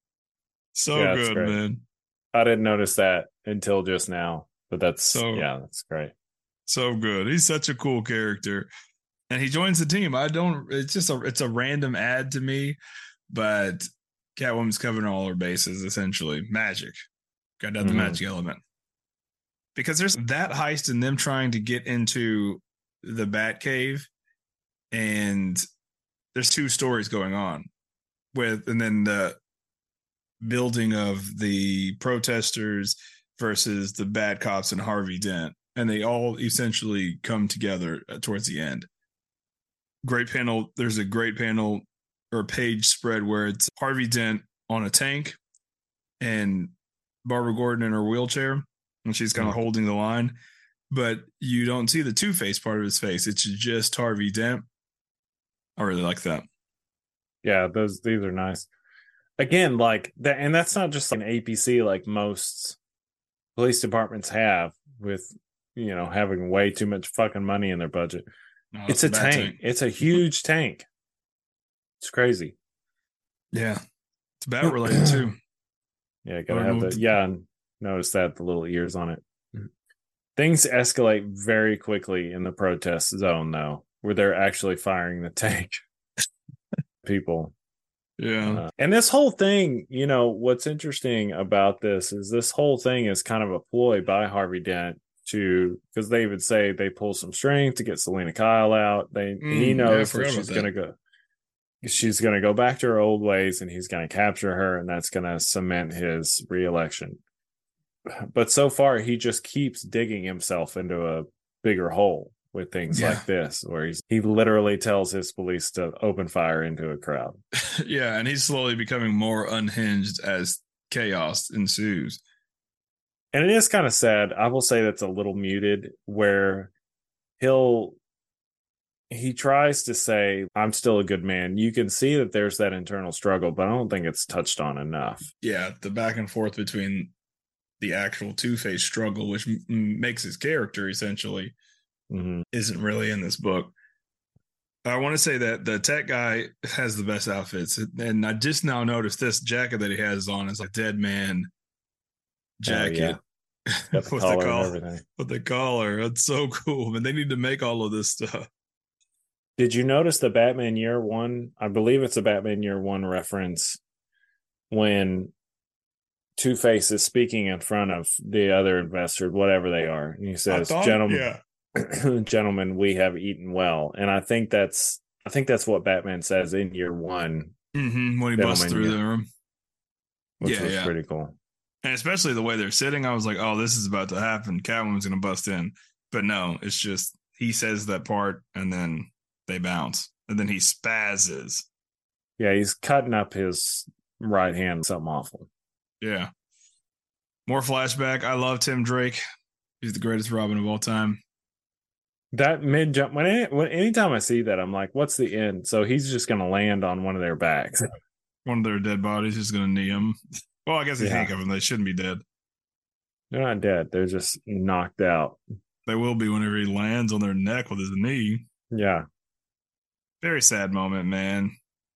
Speaker 1: So
Speaker 3: Yeah, it's
Speaker 1: good,
Speaker 3: great.
Speaker 1: man.
Speaker 3: I didn't notice that until just now, but that's great.
Speaker 1: So good. He's such a cool character. And he joins the team. It's a random ad to me, but Catwoman's covering all her bases, essentially. Magic. Got to have the magic element. Because there's that heist and them trying to get into the Batcave, and there's two stories going on and then the building of the protesters versus the bad cops and Harvey Dent. And they all essentially come together towards the end. Great panel. There's a great panel or page spread where it's Harvey Dent on a tank and Barbara Gordon in her wheelchair, and she's kind of holding the line, but you don't see the Two-Face part of his face. It's just Harvey Dent. I really like that.
Speaker 3: Yeah, these are nice. Again, like that, and that's not just like an APC like most police departments have with, having way too much fucking money in their budget. No, it's a tank. It's a huge tank. It's crazy.
Speaker 1: Yeah. It's bat related too.
Speaker 3: Yeah, gotta have that. Yeah, and notice that the little ears on it. Things escalate very quickly in the protest zone, where they're actually firing the tank. People.
Speaker 1: Yeah.
Speaker 3: And this whole thing, what's interesting about this is this whole thing is kind of a ploy by Harvey Dent because they would say they pull some strings to get Selena Kyle out. He knows that she's going to go. She's going to go back to her old ways, and he's going to capture her, and that's going to cement his reelection. But so far, he just keeps digging himself into a bigger hole with things like this, where he literally tells his police to open fire into a crowd.
Speaker 1: Yeah, and he's slowly becoming more unhinged as chaos ensues.
Speaker 3: And it is kind of sad. I will say that's a little muted, where he tries to say, I'm still a good man. You can see that there's that internal struggle, but I don't think it's touched on enough.
Speaker 1: Yeah, the back and forth between the actual Two-Face struggle, which makes his character essentially, isn't really in this book. I want to say that the tech guy has the best outfits. And I just now noticed this jacket that he has on is a dead man jacket.
Speaker 3: Got the collar and everything.
Speaker 1: With the collar. That's so cool. Man, they need to make all of this stuff.
Speaker 3: Did you notice the Batman Year One? I believe it's a Batman Year One reference when Two-Face is speaking in front of the other investors, whatever they are. And he says, gentlemen, we have eaten well. And I think that's what Batman says in Year One.
Speaker 1: Mm-hmm, when he busts through the room.
Speaker 3: Which was pretty cool.
Speaker 1: And especially the way they're sitting, I was like, oh, this is about to happen. Catwoman's going to bust in. But no, it's just he says that part and then they bounce. And then he spazzes.
Speaker 3: Yeah, he's cutting up his right hand, something awful.
Speaker 1: Yeah. More flashback. I love Tim Drake. He's the greatest Robin of all time.
Speaker 3: That mid jump, anytime I see that, I'm like, what's the end? So he's just going to land on one of their backs.
Speaker 1: One of their dead bodies is going to knee him. Well, I guess they think of them. They shouldn't be dead.
Speaker 3: They're not dead. They're just knocked out.
Speaker 1: They will be whenever he lands on their neck with his knee.
Speaker 3: Yeah.
Speaker 1: Very sad moment, man.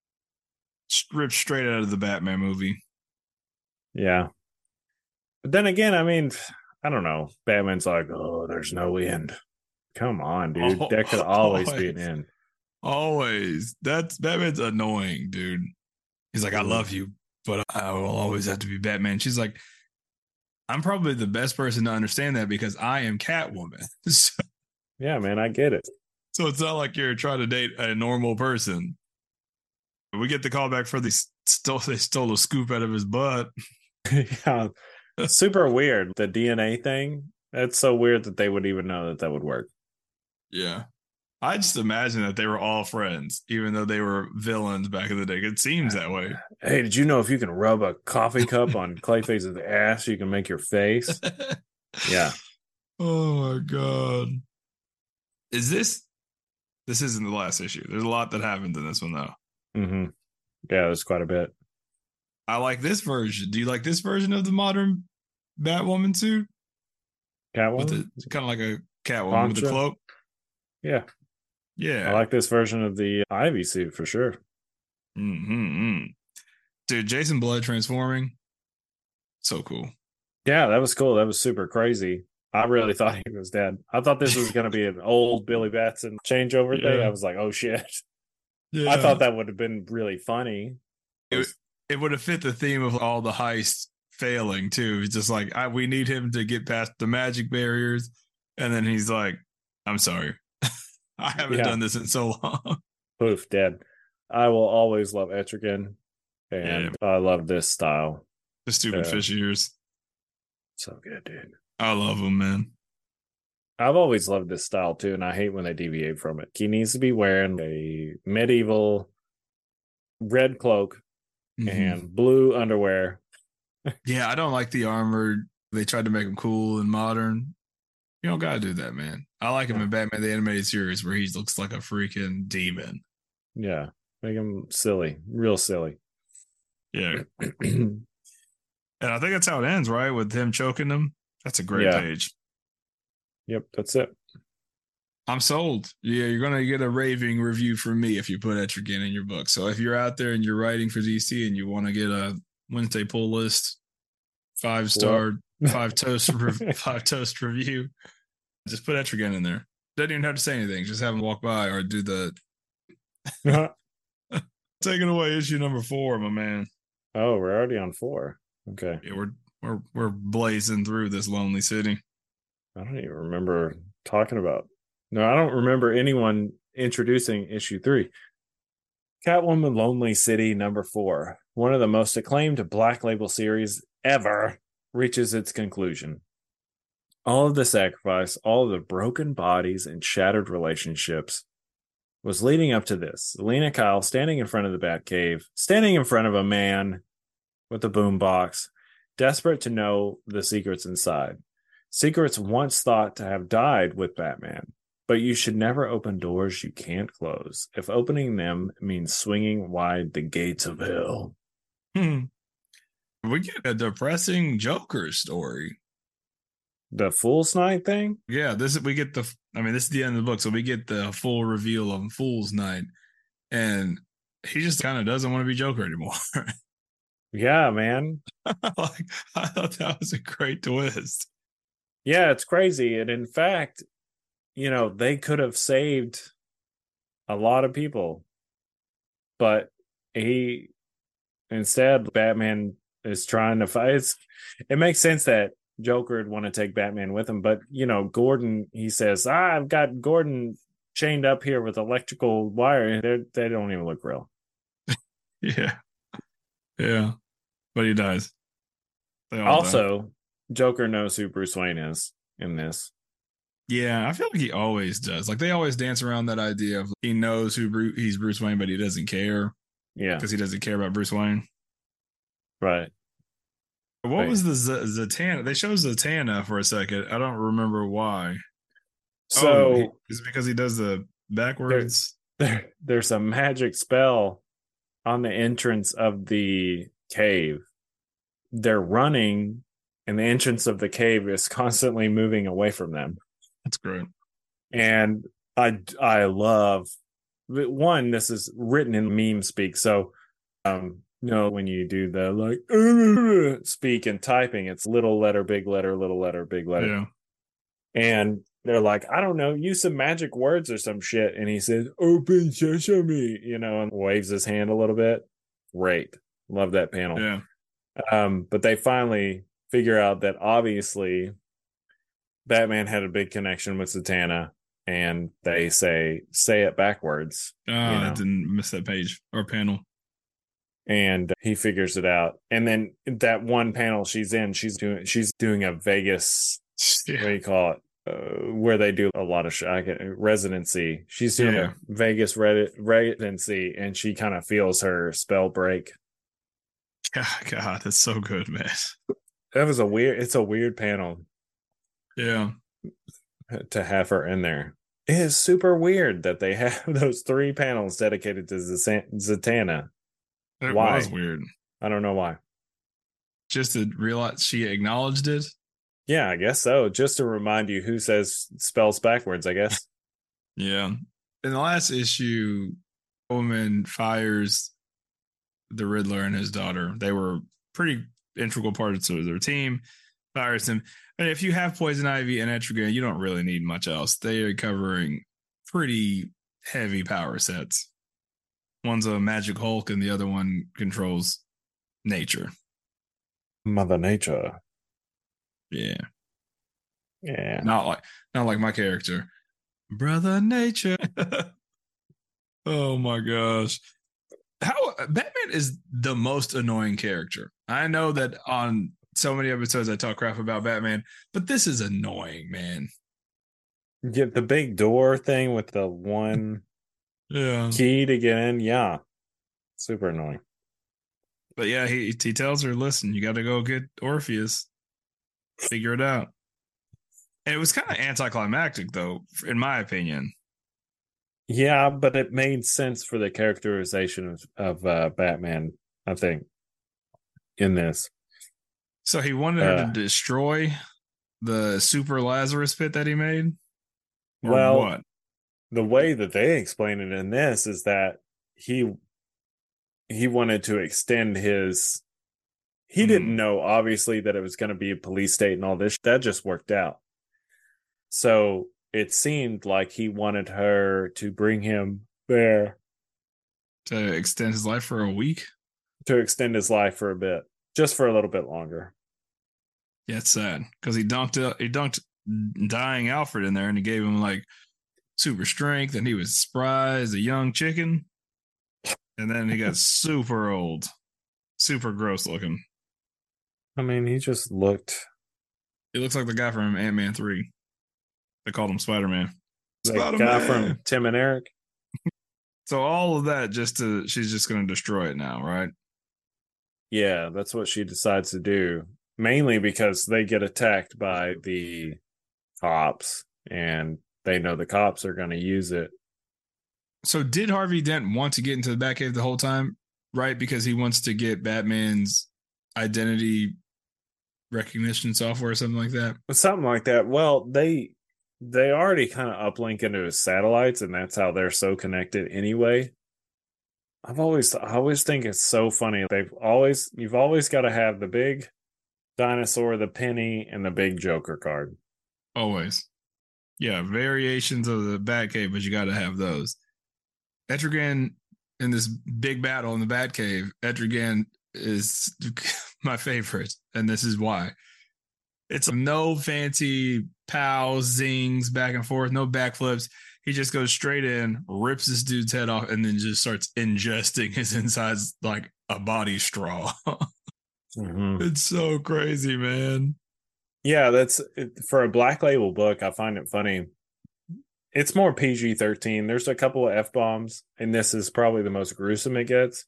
Speaker 1: Ripped straight out of the Batman movie.
Speaker 3: Yeah. But then again, I mean, I don't know. Batman's like, oh, there's no end. Come on, dude. There could always be an end.
Speaker 1: Always. Batman's annoying, dude. He's like, I love you, but I will always have to be Batman. She's like, I'm probably the best person to understand that because I am Catwoman. So,
Speaker 3: yeah, man, I get it.
Speaker 1: So it's not like you're trying to date a normal person. We get the call back for they stole a scoop out of his butt.
Speaker 3: Yeah. Super weird. The DNA thing. That's so weird that they would even know that would work.
Speaker 1: Yeah. I just imagine that they were all friends, even though they were villains back in the day. It seems that way.
Speaker 3: Hey, did you know if you can rub a coffee cup on Clayface's ass, you can make your face? Yeah.
Speaker 1: Oh, my God. This isn't the last issue. There's a lot that happens in this one, though.
Speaker 3: Mm-hmm. Yeah, there's quite a bit.
Speaker 1: I like this version. Do you like this version of the modern Batwoman suit with
Speaker 3: Catwoman?
Speaker 1: the kind of like a Catwoman with a
Speaker 3: Poncho?
Speaker 1: cloak.
Speaker 3: Yeah.
Speaker 1: Yeah.
Speaker 3: I like this version of the Ivy suit for sure.
Speaker 1: Mm-hmm. Dude, Jason Blood transforming. So cool.
Speaker 3: Yeah, that was cool. That was super crazy. I really thought he was dead. I thought this was going to be an old Billy Batson changeover thing.
Speaker 1: Yeah.
Speaker 3: I was like, oh shit.
Speaker 1: Yeah.
Speaker 3: I thought that would have been really funny.
Speaker 1: It would have fit the theme of all the heists failing too. It's just like we need him to get past the magic barriers, and then he's like, "I'm sorry, I haven't done this in so long."
Speaker 3: Poof, dead. I will always love Etrigan, and I love this style.
Speaker 1: The stupid fish ears,
Speaker 3: so good, dude.
Speaker 1: I love them, man.
Speaker 3: I've always loved this style too, and I hate when they deviate from it. He needs to be wearing a medieval red cloak and blue underwear.
Speaker 1: Yeah, I don't like the armored. They tried to make him cool and modern. You don't gotta do that, man. I like him in Batman the Animated Series where he looks like a freaking demon.
Speaker 3: Yeah, make him silly, real silly.
Speaker 1: Yeah. And I think that's how it ends, right? With him choking them. That's a great page.
Speaker 3: Yep, that's it.
Speaker 1: I'm sold. Yeah, you're going to get a raving review from me if you put Etrigan in your book. So if you're out there and you're writing for DC and you want to get a Wednesday pull list, 5-star, 5-toast review, just put Etrigan in there. Doesn't even have to say anything. Just have him walk by or do the... Take it away, issue number 4, my man.
Speaker 3: Oh, we're already on 4. Okay.
Speaker 1: Yeah, we're blazing through this lonely city.
Speaker 3: I don't even remember talking about. No, I don't remember anyone introducing issue 3. Catwoman Lonely City number 4, one of the most acclaimed Black Label series ever, reaches its conclusion. All of the sacrifice, all of the broken bodies and shattered relationships was leading up to this. Selena Kyle standing in front of the Batcave, standing in front of a man with a boombox, desperate to know the secrets inside. Secrets once thought to have died with Batman, but you should never open doors you can't close, if opening them means swinging wide the gates of hell.
Speaker 1: We get a depressing Joker story.
Speaker 3: The Fool's Night thing?
Speaker 1: Yeah, this is the end of the book, so we get the full reveal of Fool's Night, and he just kind of doesn't want to be Joker anymore.
Speaker 3: Yeah, man.
Speaker 1: I thought that was a great twist.
Speaker 3: Yeah, it's crazy. And in fact, they could have saved a lot of people. But instead, Batman is trying to fight. It makes sense that Joker would want to take Batman with him. But, Gordon, he says, I've got Gordon chained up here with electrical wire. They don't even look real.
Speaker 1: Yeah. Yeah. But he dies.
Speaker 3: Also, Joker knows who Bruce Wayne is in this.
Speaker 1: Yeah, I feel like he always does. Like, they always dance around that idea of he knows he's Bruce Wayne, but he doesn't care.
Speaker 3: Yeah.
Speaker 1: Because he doesn't care about Bruce Wayne.
Speaker 3: Right.
Speaker 1: What was the Zatanna? They showed Zatanna for a second. I don't remember why.
Speaker 3: So
Speaker 1: is it because he does the backwards?
Speaker 3: There's a magic spell on the entrance of the cave. They're running, and the entrance of the cave is constantly moving away from them.
Speaker 1: That's great.
Speaker 3: And I love this is written in meme speak. So when you do the speak and typing, it's little letter, big letter, little letter, big letter.
Speaker 1: Yeah.
Speaker 3: And they're like, I don't know, use some magic words or some shit. And he says, open sesame, and waves his hand a little bit. Great. Love that panel.
Speaker 1: Yeah.
Speaker 3: But they finally figure out that obviously Batman had a big connection with Zatanna, and they say it backwards.
Speaker 1: I didn't miss that page or panel.
Speaker 3: And he figures it out. And then that one panel she's in, she's doing a Vegas, what do you call it? Where they do a lot of residency. She's doing a Vegas residency, and she kind of feels her spell break.
Speaker 1: God, that's so good, man.
Speaker 3: It's a weird panel.
Speaker 1: Yeah.
Speaker 3: To have her in there. It is super weird that they have those 3 panels dedicated to Zatanna.
Speaker 1: It
Speaker 3: Why?
Speaker 1: was weird.
Speaker 3: I don't know why.
Speaker 1: just to realize she acknowledged it.
Speaker 3: Yeah, I guess so. Just to remind you who says spells backwards, I guess.
Speaker 1: Yeah. In the last issue, woman fires the Riddler and his daughter. They were pretty integral parts of their team. Fires him. And if you have Poison Ivy and Etrigan, you don't really need much else. They are covering pretty heavy power sets. One's a magic Hulk and the other one controls nature.
Speaker 3: Mother Nature.
Speaker 1: Yeah.
Speaker 3: Yeah.
Speaker 1: Not like my character. Brother Nature. Oh my gosh. How Batman is the most annoying character. I know that on so many episodes I talk crap about Batman, but this is annoying, man.
Speaker 3: Get the big door thing with the one key to get in. Yeah. Super annoying.
Speaker 1: But yeah, he tells her, listen, you got to go get Orpheus. Figure it out. And it was kind of anticlimactic, though, in my opinion.
Speaker 3: Yeah, but it made sense for the characterization of Batman, I think, in this.
Speaker 1: So he wanted her to destroy the super Lazarus pit that he made? Or
Speaker 3: well,
Speaker 1: what?
Speaker 3: The way that they explain it in this is that he wanted to extend his... He didn't know, obviously, that it was going to be a police state and all this. That just worked out. So it seemed like he wanted her to bring him there.
Speaker 1: To extend his life for a week?
Speaker 3: To extend his life for a bit. Just for a little bit longer.
Speaker 1: Yeah, it's sad. Because he dunked dying Alfred in there and he gave him like super strength and he was spry as a young chicken. And then he got super old. Super gross looking.
Speaker 3: I mean, he just looked...
Speaker 1: He looks like the guy from Ant-Man 3. They called him Spider-Man.
Speaker 3: The guy from Tim and Eric.
Speaker 1: So all of that she's just going to destroy it now, right?
Speaker 3: Yeah, that's what she decides to do. Mainly because they get attacked by the cops and they know the cops are going to use it.
Speaker 1: So did Harvey Dent want to get into the Batcave the whole time? Right? Because he wants to get Batman's identity recognition software or something like that?
Speaker 3: Something like that. Well, they already kind of uplink into his satellites, and that's how they're so connected anyway. I always think it's so funny. You've always got to have the big dinosaur, the penny, and the big Joker card.
Speaker 1: Always. Yeah, variations of the Batcave, but you got to have those. Etrigan in this big battle in the Batcave, Etrigan is my favorite, and this is why. It's no fancy pows, zings, back and forth, no backflips. He just goes straight in, rips this dude's head off, and then just starts ingesting his insides like a body straw. It's so crazy, man.
Speaker 3: Yeah, that's for a Black Label book. I find it funny. It's more PG-13. There's a couple of F-bombs, and this is probably the most gruesome it gets.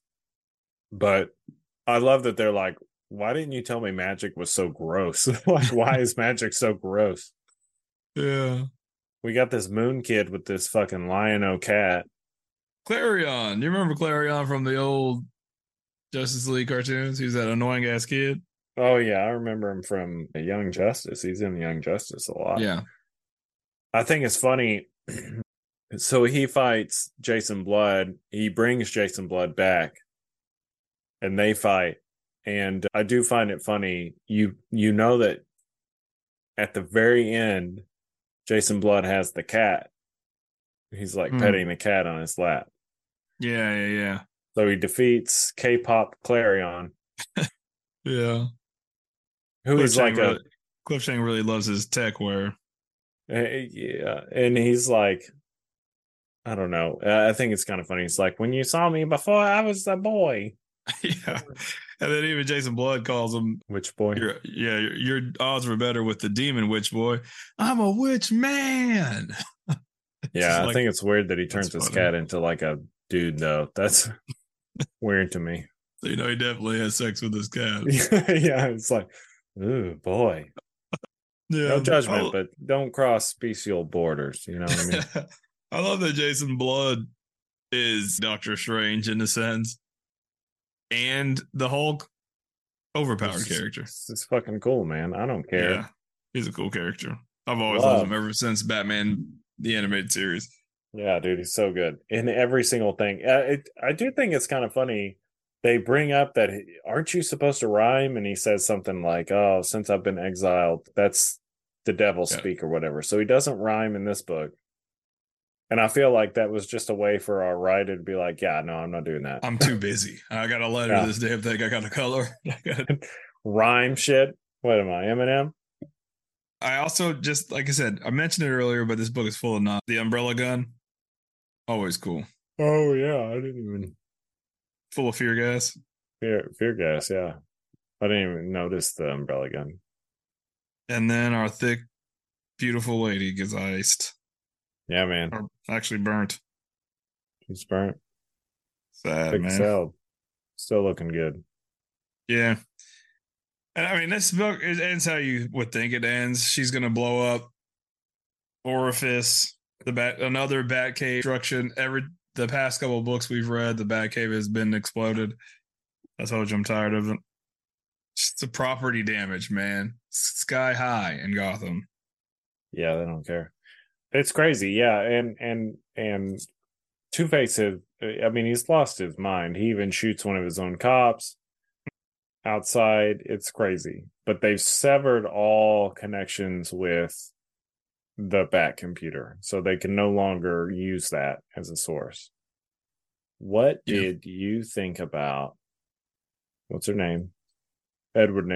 Speaker 3: But I love that they're like, why didn't you tell me magic was so gross? Like, why is magic so gross?
Speaker 1: Yeah.
Speaker 3: We got this moon kid with this fucking lion-o cat.
Speaker 1: Clarion. You remember Clarion from the old Justice League cartoons? He's that annoying ass kid.
Speaker 3: Oh, yeah. I remember him from Young Justice. He's in Young Justice a lot.
Speaker 1: Yeah.
Speaker 3: I think it's funny. So he fights Jason Blood. He brings Jason Blood back. And they fight. And I do find it funny. You know that at the very end, Jason Blood has the cat. He's like petting the cat on his lap.
Speaker 1: Yeah.
Speaker 3: So he defeats K-pop Clarion.
Speaker 1: Yeah.
Speaker 3: Who is like
Speaker 1: Cliffshank really loves his tech wear.
Speaker 3: Yeah. And he's like, I don't know. I think it's kind of funny. It's like, when you saw me before, I was a boy.
Speaker 1: Yeah. And then even Jason Blood calls him
Speaker 3: Witch boy.
Speaker 1: Your odds were better with the demon witch boy. I'm a witch man.
Speaker 3: Yeah, I think it's weird that he turns his cat into like a dude, though. That's weird to me.
Speaker 1: So he definitely has sex with his cat.
Speaker 3: Yeah, it's like, ooh, boy.
Speaker 1: Yeah,
Speaker 3: no judgment, but don't cross special borders. You know what I mean?
Speaker 1: I love that Jason Blood is Doctor Strange in a sense. And the Hulk, Overpowered character.
Speaker 3: It's fucking cool, man. I don't care.
Speaker 1: Yeah, he's a cool character. I've always
Speaker 3: Love.
Speaker 1: loved him ever since Batman the animated series.
Speaker 3: Yeah, dude, he's so good in every single thing. I do think it's kind of funny. They bring up that aren't you supposed to rhyme? And he says something like, "Oh, since I've been exiled, that's the devil speak or whatever." So he doesn't rhyme in this book. And I feel like that was just a way for our writer to be like, "Yeah, no, I'm not doing that.
Speaker 1: I'm too busy. I got to letter this damn thing. I got to color. I got to
Speaker 3: rhyme shit." What am I, Eminem?
Speaker 1: I also just, like I said, I mentioned it earlier, but this book is full of the umbrella gun. Always cool.
Speaker 3: Oh yeah, I didn't even
Speaker 1: full of fear gas.
Speaker 3: Fear gas, yeah. I didn't even notice the umbrella gun.
Speaker 1: And then our thick, beautiful lady gets iced.
Speaker 3: Yeah, man.
Speaker 1: Or actually burnt.
Speaker 3: She's burnt.
Speaker 1: Sad,
Speaker 3: thick
Speaker 1: man.
Speaker 3: Cell. Still looking good.
Speaker 1: Yeah. And I mean, this book it ends how you would think it ends. She's gonna blow up Orifice. Another Batcave destruction. The past couple of books we've read, the Batcave has been exploded. I told you I'm tired of it. It's a property damage, man. Sky high in Gotham.
Speaker 3: Yeah, they don't care. It's crazy. Yeah, and Two-Face he's lost his mind. He even shoots one of his own cops outside. It's crazy. But they've severed all connections with the Bat computer, so they can no longer use that as a source. What did you think about what's her name? Edward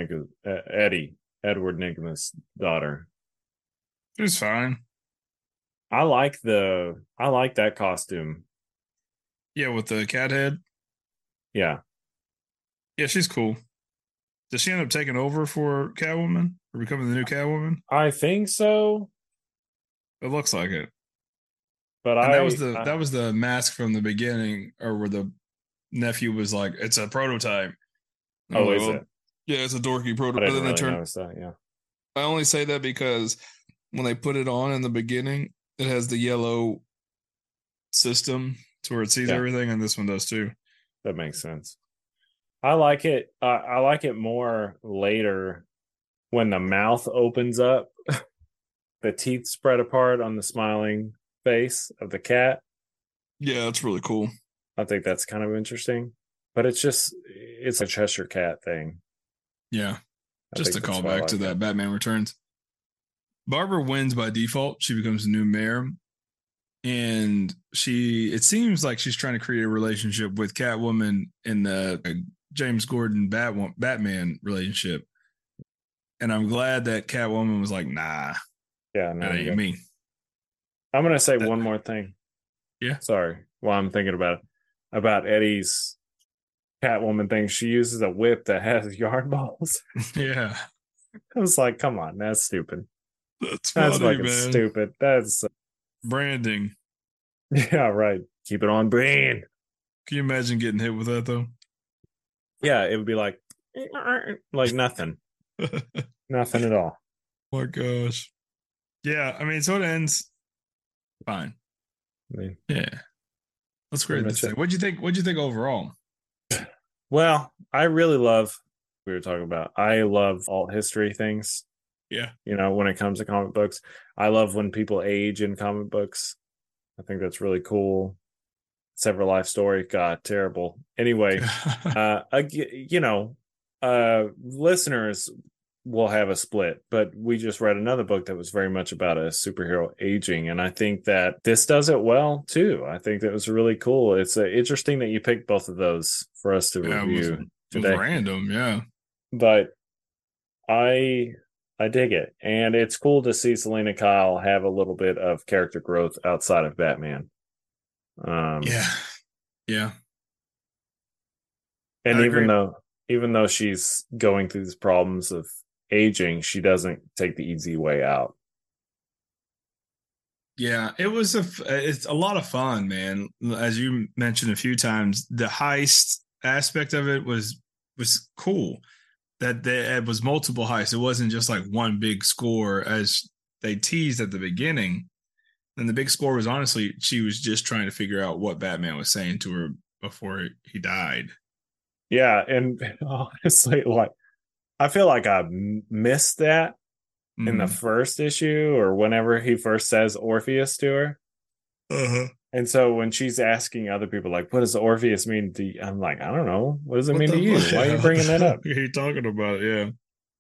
Speaker 3: Nygma's daughter.
Speaker 1: It was fine.
Speaker 3: I like that costume.
Speaker 1: Yeah, with the cat head.
Speaker 3: Yeah.
Speaker 1: Yeah, she's cool. Does she end up taking over for Catwoman or becoming the new Catwoman?
Speaker 3: I think so.
Speaker 1: It looks like it.
Speaker 3: But
Speaker 1: that was the mask from the beginning, or where the nephew was like, "It's a prototype."
Speaker 3: Oh, is it?
Speaker 1: Yeah, it's a dorky prototype.
Speaker 3: I didn't really notice that. Yeah.
Speaker 1: I only say that because when they put it on in the beginning, it has the yellow system to where it sees everything, and this one does too.
Speaker 3: That makes sense. I like it. I like it more later when the mouth opens up. The teeth spread apart on the smiling face of the cat.
Speaker 1: Yeah, that's really cool.
Speaker 3: I think that's kind of interesting. But it's a Cheshire Cat thing.
Speaker 1: Yeah. Just a callback to that Batman Returns. Barbara wins by default. She becomes the new mayor. And it seems like she's trying to create a relationship with Catwoman in the James Gordon Batman relationship. And I'm glad that Catwoman was like, nah.
Speaker 3: Yeah, no,
Speaker 1: that ain't me.
Speaker 3: I'm gonna say one more thing.
Speaker 1: Yeah.
Speaker 3: Sorry. While I'm thinking about Eddie's Catwoman thing, she uses a whip that has yarn balls.
Speaker 1: Yeah.
Speaker 3: I was like, come on, that's stupid.
Speaker 1: That's fucking
Speaker 3: stupid. That's
Speaker 1: branding.
Speaker 3: Yeah, right. Keep it on brand.
Speaker 1: Can you imagine getting hit with that though?
Speaker 3: Yeah, it would be like nothing. Nothing at all.
Speaker 1: Oh my gosh. Yeah, I mean, so it ends fine. Yeah. That's great. What'd you think? What'd you think overall?
Speaker 3: Well, I really love we were talking about. I love alt history things.
Speaker 1: Yeah.
Speaker 3: When it comes to comic books. I love when people age in comic books. I think that's really cool. Several Life Story. God, terrible. Anyway, listeners will have a split, but we just read another book that was very much about a superhero aging, and I think that this does it well too. I think that was really cool. It's interesting that you picked both of those for us to review today.
Speaker 1: It was random, yeah,
Speaker 3: but I dig it, and it's cool to see Selena Kyle have a little bit of character growth outside of Batman. Yeah. And even though she's going through these problems of aging, she doesn't take the easy way out.
Speaker 1: Yeah, it's a lot of fun, man. As you mentioned a few times, the heist aspect of it was cool. That it was multiple heists. It wasn't just like one big score as they teased at the beginning. And the big score was honestly, she was just trying to figure out what Batman was saying to her before he died.
Speaker 3: Yeah, and honestly, like I feel like I missed that in the
Speaker 1: Mm.
Speaker 3: first issue or whenever he first says Orpheus to her.
Speaker 1: Uh-huh.
Speaker 3: And so when she's asking other people, like, what does Orpheus mean to you? I'm like, I don't know. What does it
Speaker 1: What
Speaker 3: mean to
Speaker 1: the
Speaker 3: you?
Speaker 1: fuck?
Speaker 3: Why are you
Speaker 1: What the
Speaker 3: bringing that
Speaker 1: fuck
Speaker 3: up?
Speaker 1: are you talking about? Yeah.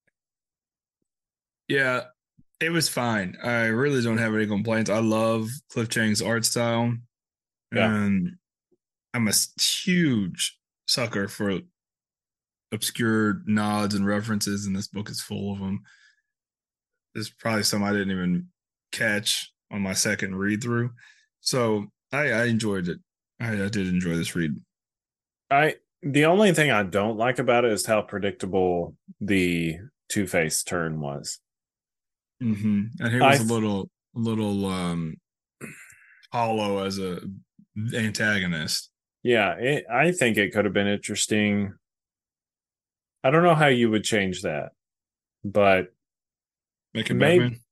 Speaker 1: Yeah, it was fine. I really don't have any complaints. I love Cliff Chang's art style,
Speaker 3: Yeah.
Speaker 1: and I'm a huge sucker for obscure nods and references, and this book is full of them. There's probably some I didn't even catch on my second read through. So I enjoyed it. I did enjoy this read.
Speaker 3: The only thing I don't like about it is how predictable the Two-Face turn was.
Speaker 1: And he
Speaker 3: I
Speaker 1: was a little hollow as a antagonist.
Speaker 3: Yeah, I think it could have been interesting. I don't know how you would change that, but
Speaker 1: Make him
Speaker 3: maybe
Speaker 1: Batman.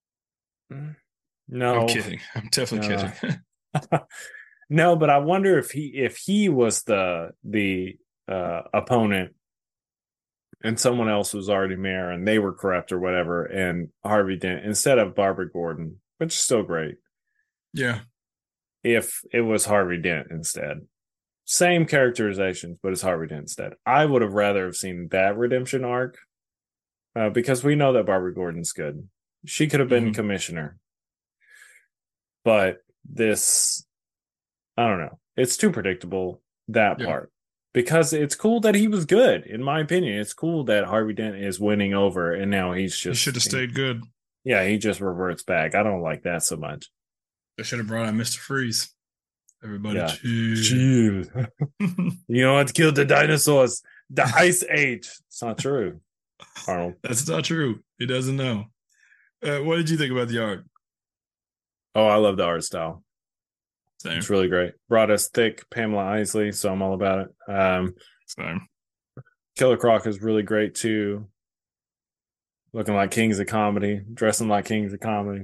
Speaker 1: I'm
Speaker 3: no,
Speaker 1: kidding. I'm definitely
Speaker 3: no,
Speaker 1: kidding.
Speaker 3: no. But I wonder if he was the opponent and someone else was already mayor and they were corrupt or whatever, and Harvey Dent instead of Barbara Gordon, which is still great.
Speaker 1: Yeah.
Speaker 3: If it was Harvey Dent instead, same characterizations, but it's Harvey Dent instead. I would have rather have seen that redemption arc because we know that Barbara Gordon's good. She could have been commissioner, but this, I don't know. It's too predictable, that
Speaker 1: Yeah.
Speaker 3: part. Because it's cool that he was good, in my opinion. It's cool that Harvey Dent is winning over, and now he's
Speaker 1: He
Speaker 3: just
Speaker 1: should have stayed good.
Speaker 3: Yeah, he just reverts back. I don't like that so much.
Speaker 1: They should have brought out Mr. Freeze. Everybody
Speaker 3: Yeah.
Speaker 1: chill.
Speaker 3: You know what killed the dinosaurs? The Ice Age. It's not true, Arnold.
Speaker 1: That's not true. He doesn't know. What did you think about the art?
Speaker 3: Oh, I love the art style.
Speaker 1: Same.
Speaker 3: It's really great. Brought us thick Pamela Isley, so I'm all about it.
Speaker 1: Same.
Speaker 3: Killer Croc is really great too. Looking like kings of comedy, dressing like kings of comedy.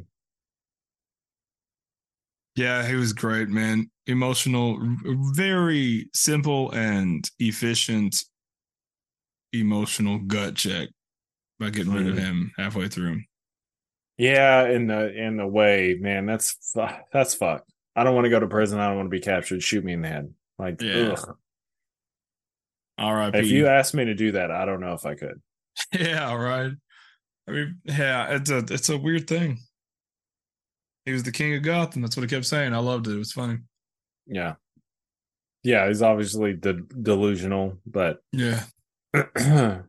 Speaker 1: Yeah, he was great, man. Emotional, very simple and efficient emotional gut check by getting rid of him halfway through.
Speaker 3: Yeah, in the way, man, that's fucked. I don't want to go to prison. I don't want to be captured. Shoot me in the head. Like,
Speaker 1: Yeah.
Speaker 3: ugh.
Speaker 1: R.I.P.
Speaker 3: If you asked me to do that, I don't know if I could.
Speaker 1: Yeah, right. I mean, yeah, it's a weird thing. He was the king of Gotham. That's what he kept saying. I loved it. It was funny.
Speaker 3: Yeah. Yeah, he's obviously delusional, but
Speaker 1: Yeah.
Speaker 3: again,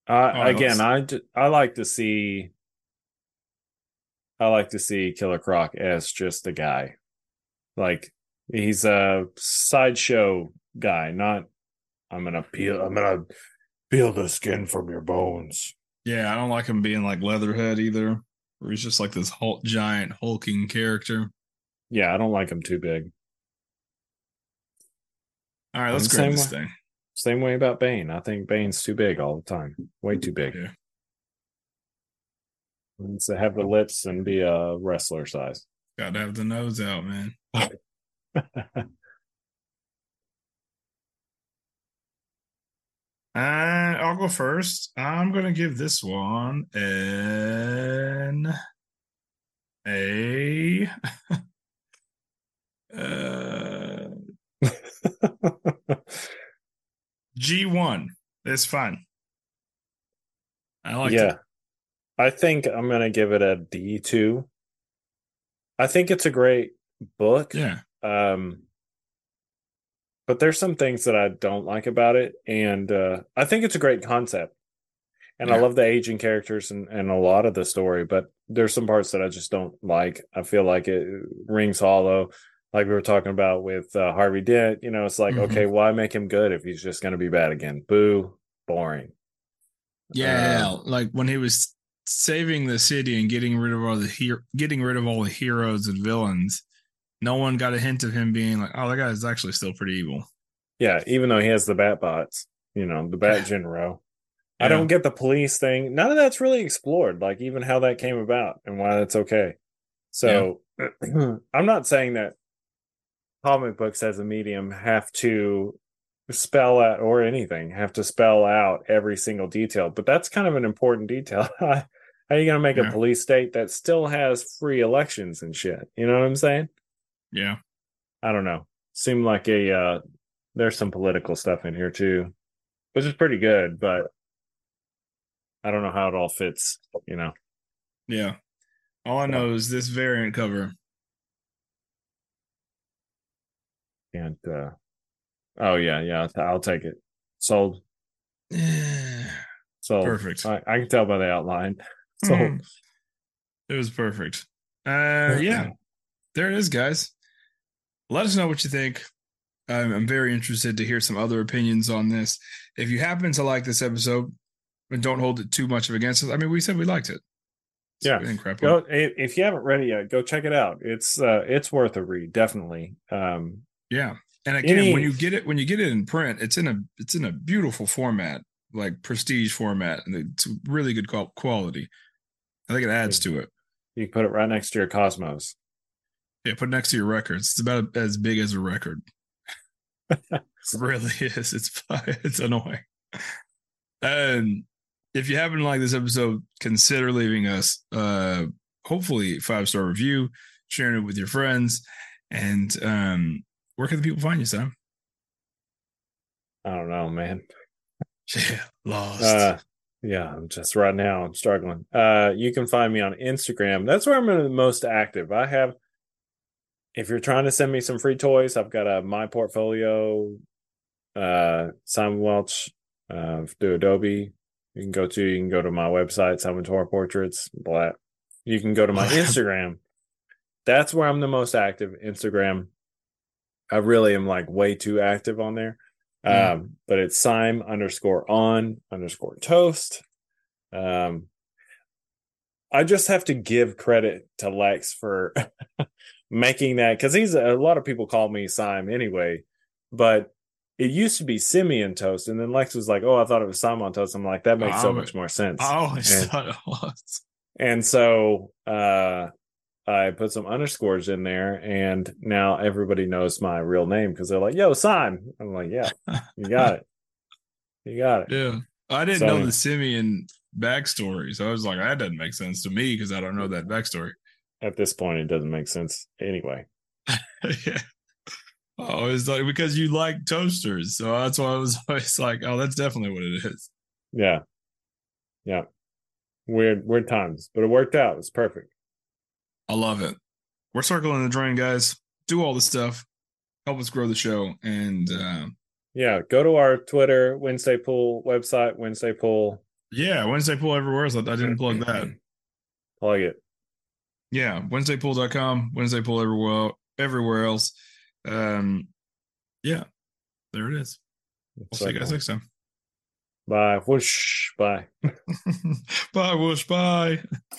Speaker 3: I like to see Killer Croc as just a guy. Like he's a sideshow guy, not I'm gonna peel the skin from your bones.
Speaker 1: Yeah, I don't like him being like Leatherhead either, where he's just like this giant hulking character.
Speaker 3: Yeah, I don't like him too big.
Speaker 1: All right, let's grade this thing.
Speaker 3: Same way about Bane. I think Bane's too big all the time. Way too big.
Speaker 1: Yeah.
Speaker 3: Needs to have the lips and be a wrestler size.
Speaker 1: Got to have the nose out, man. I'll go first. I'm going to give this one a G1. It's fun. I like it.
Speaker 3: I think I'm going to give it a D2. I think it's a great book.
Speaker 1: Yeah.
Speaker 3: But there's some things that I don't like about it. And I think it's a great concept. And I love the aging characters and a lot of the story, but there's some parts that I just don't like. I feel like it rings hollow. Like we were talking about with Harvey Dent, you know, it's like, okay, why make him good if he's just going to be bad again? Boo, boring.
Speaker 1: Yeah, like when he was saving the city and getting rid of all the heroes and villains, no one got a hint of him being like, oh, that guy is actually still pretty evil.
Speaker 3: Yeah, even though he has the bat bots, you know, the bat Genro. I don't get the police thing. None of that's really explored, like even how that came about and why that's okay. So I'm not saying that comic books as a medium have to spell out, or anything, have to spell out every single detail. But that's kind of an important detail. How are you going to make a
Speaker 1: Yeah.
Speaker 3: police state that still has free elections and shit? You know what I'm saying?
Speaker 1: Yeah.
Speaker 3: I don't know. Seemed like there's some political stuff in here too, which is pretty good, but I don't know how it all fits, you know.
Speaker 1: Yeah. All I know is this variant cover.
Speaker 3: And oh yeah, I'll take it. Sold. Sold.
Speaker 1: Perfect.
Speaker 3: I can tell by the outline.
Speaker 1: It
Speaker 3: Sold.
Speaker 1: was perfect. Yeah. There it is, guys. Let us know what you think. I'm very interested to hear some other opinions on this. If you happen to like this episode, and don't hold it too much of against us. I mean, we said we liked it. So
Speaker 3: Yeah.
Speaker 1: we didn't crap on
Speaker 3: Go,
Speaker 1: it.
Speaker 3: if you haven't read it yet, go check it out. It's worth a read, definitely.
Speaker 1: Yeah. And again, when you get it in print, it's in a beautiful format, like prestige format, and it's really good quality. I think it adds to it.
Speaker 3: You can put it right next to your Cosmos.
Speaker 1: Yeah, put it next to your records. It's about as big as a record. It really is. It's annoying. And if you happen to like this episode, consider leaving us hopefully 5-star review, sharing it with your friends, and where can the people find you, Sam?
Speaker 3: I don't know, man.
Speaker 1: Yeah, lost.
Speaker 3: Yeah, I'm just right now I'm struggling. You can find me on Instagram. That's where I'm the most active. If you're trying to send me some free toys, I've got a My Portfolio, Simon Welch, do Adobe. You can go to my website, Simon Tour Portraits. You can go to my Instagram. That's where I'm the most active. Instagram. I really am like way too active on there. But it's Sime_on_toast. I just have to give credit to Lex for making that, because a lot of people call me Sime anyway, but it used to be Simeon Toast, and then Lex was like, "Oh, I thought it was Simon Toast." I'm like, that makes so much more sense.
Speaker 1: I always thought it was.
Speaker 3: And so I put some underscores in there, and now everybody knows my real name because they're like, "Yo, Sime." I'm like, "Yeah, you got it. You got it."
Speaker 1: Yeah. I didn't know the Simeon backstory, so I was like, that doesn't make sense to me because I don't know that backstory.
Speaker 3: At this point, it doesn't make sense anyway.
Speaker 1: Yeah. Oh, it's like because you like toasters, so that's why I was always like, oh, that's definitely what it is.
Speaker 3: Yeah. Weird times, but it worked out. It's perfect.
Speaker 1: I love it. We're circling the drain, guys. Do all the stuff, help us grow the show, and
Speaker 3: yeah, go to our Twitter, Wednesday Pool website, Wednesday Pool.
Speaker 1: Yeah, Wednesday Pool everywhere else. I didn't plug that.
Speaker 3: Plug it.
Speaker 1: Yeah, WednesdayPool.com, Wednesday Pool everywhere else. Yeah, there it is. We'll see you guys next time.
Speaker 3: Bye. Whoosh. Bye.
Speaker 1: Bye. Whoosh. Bye.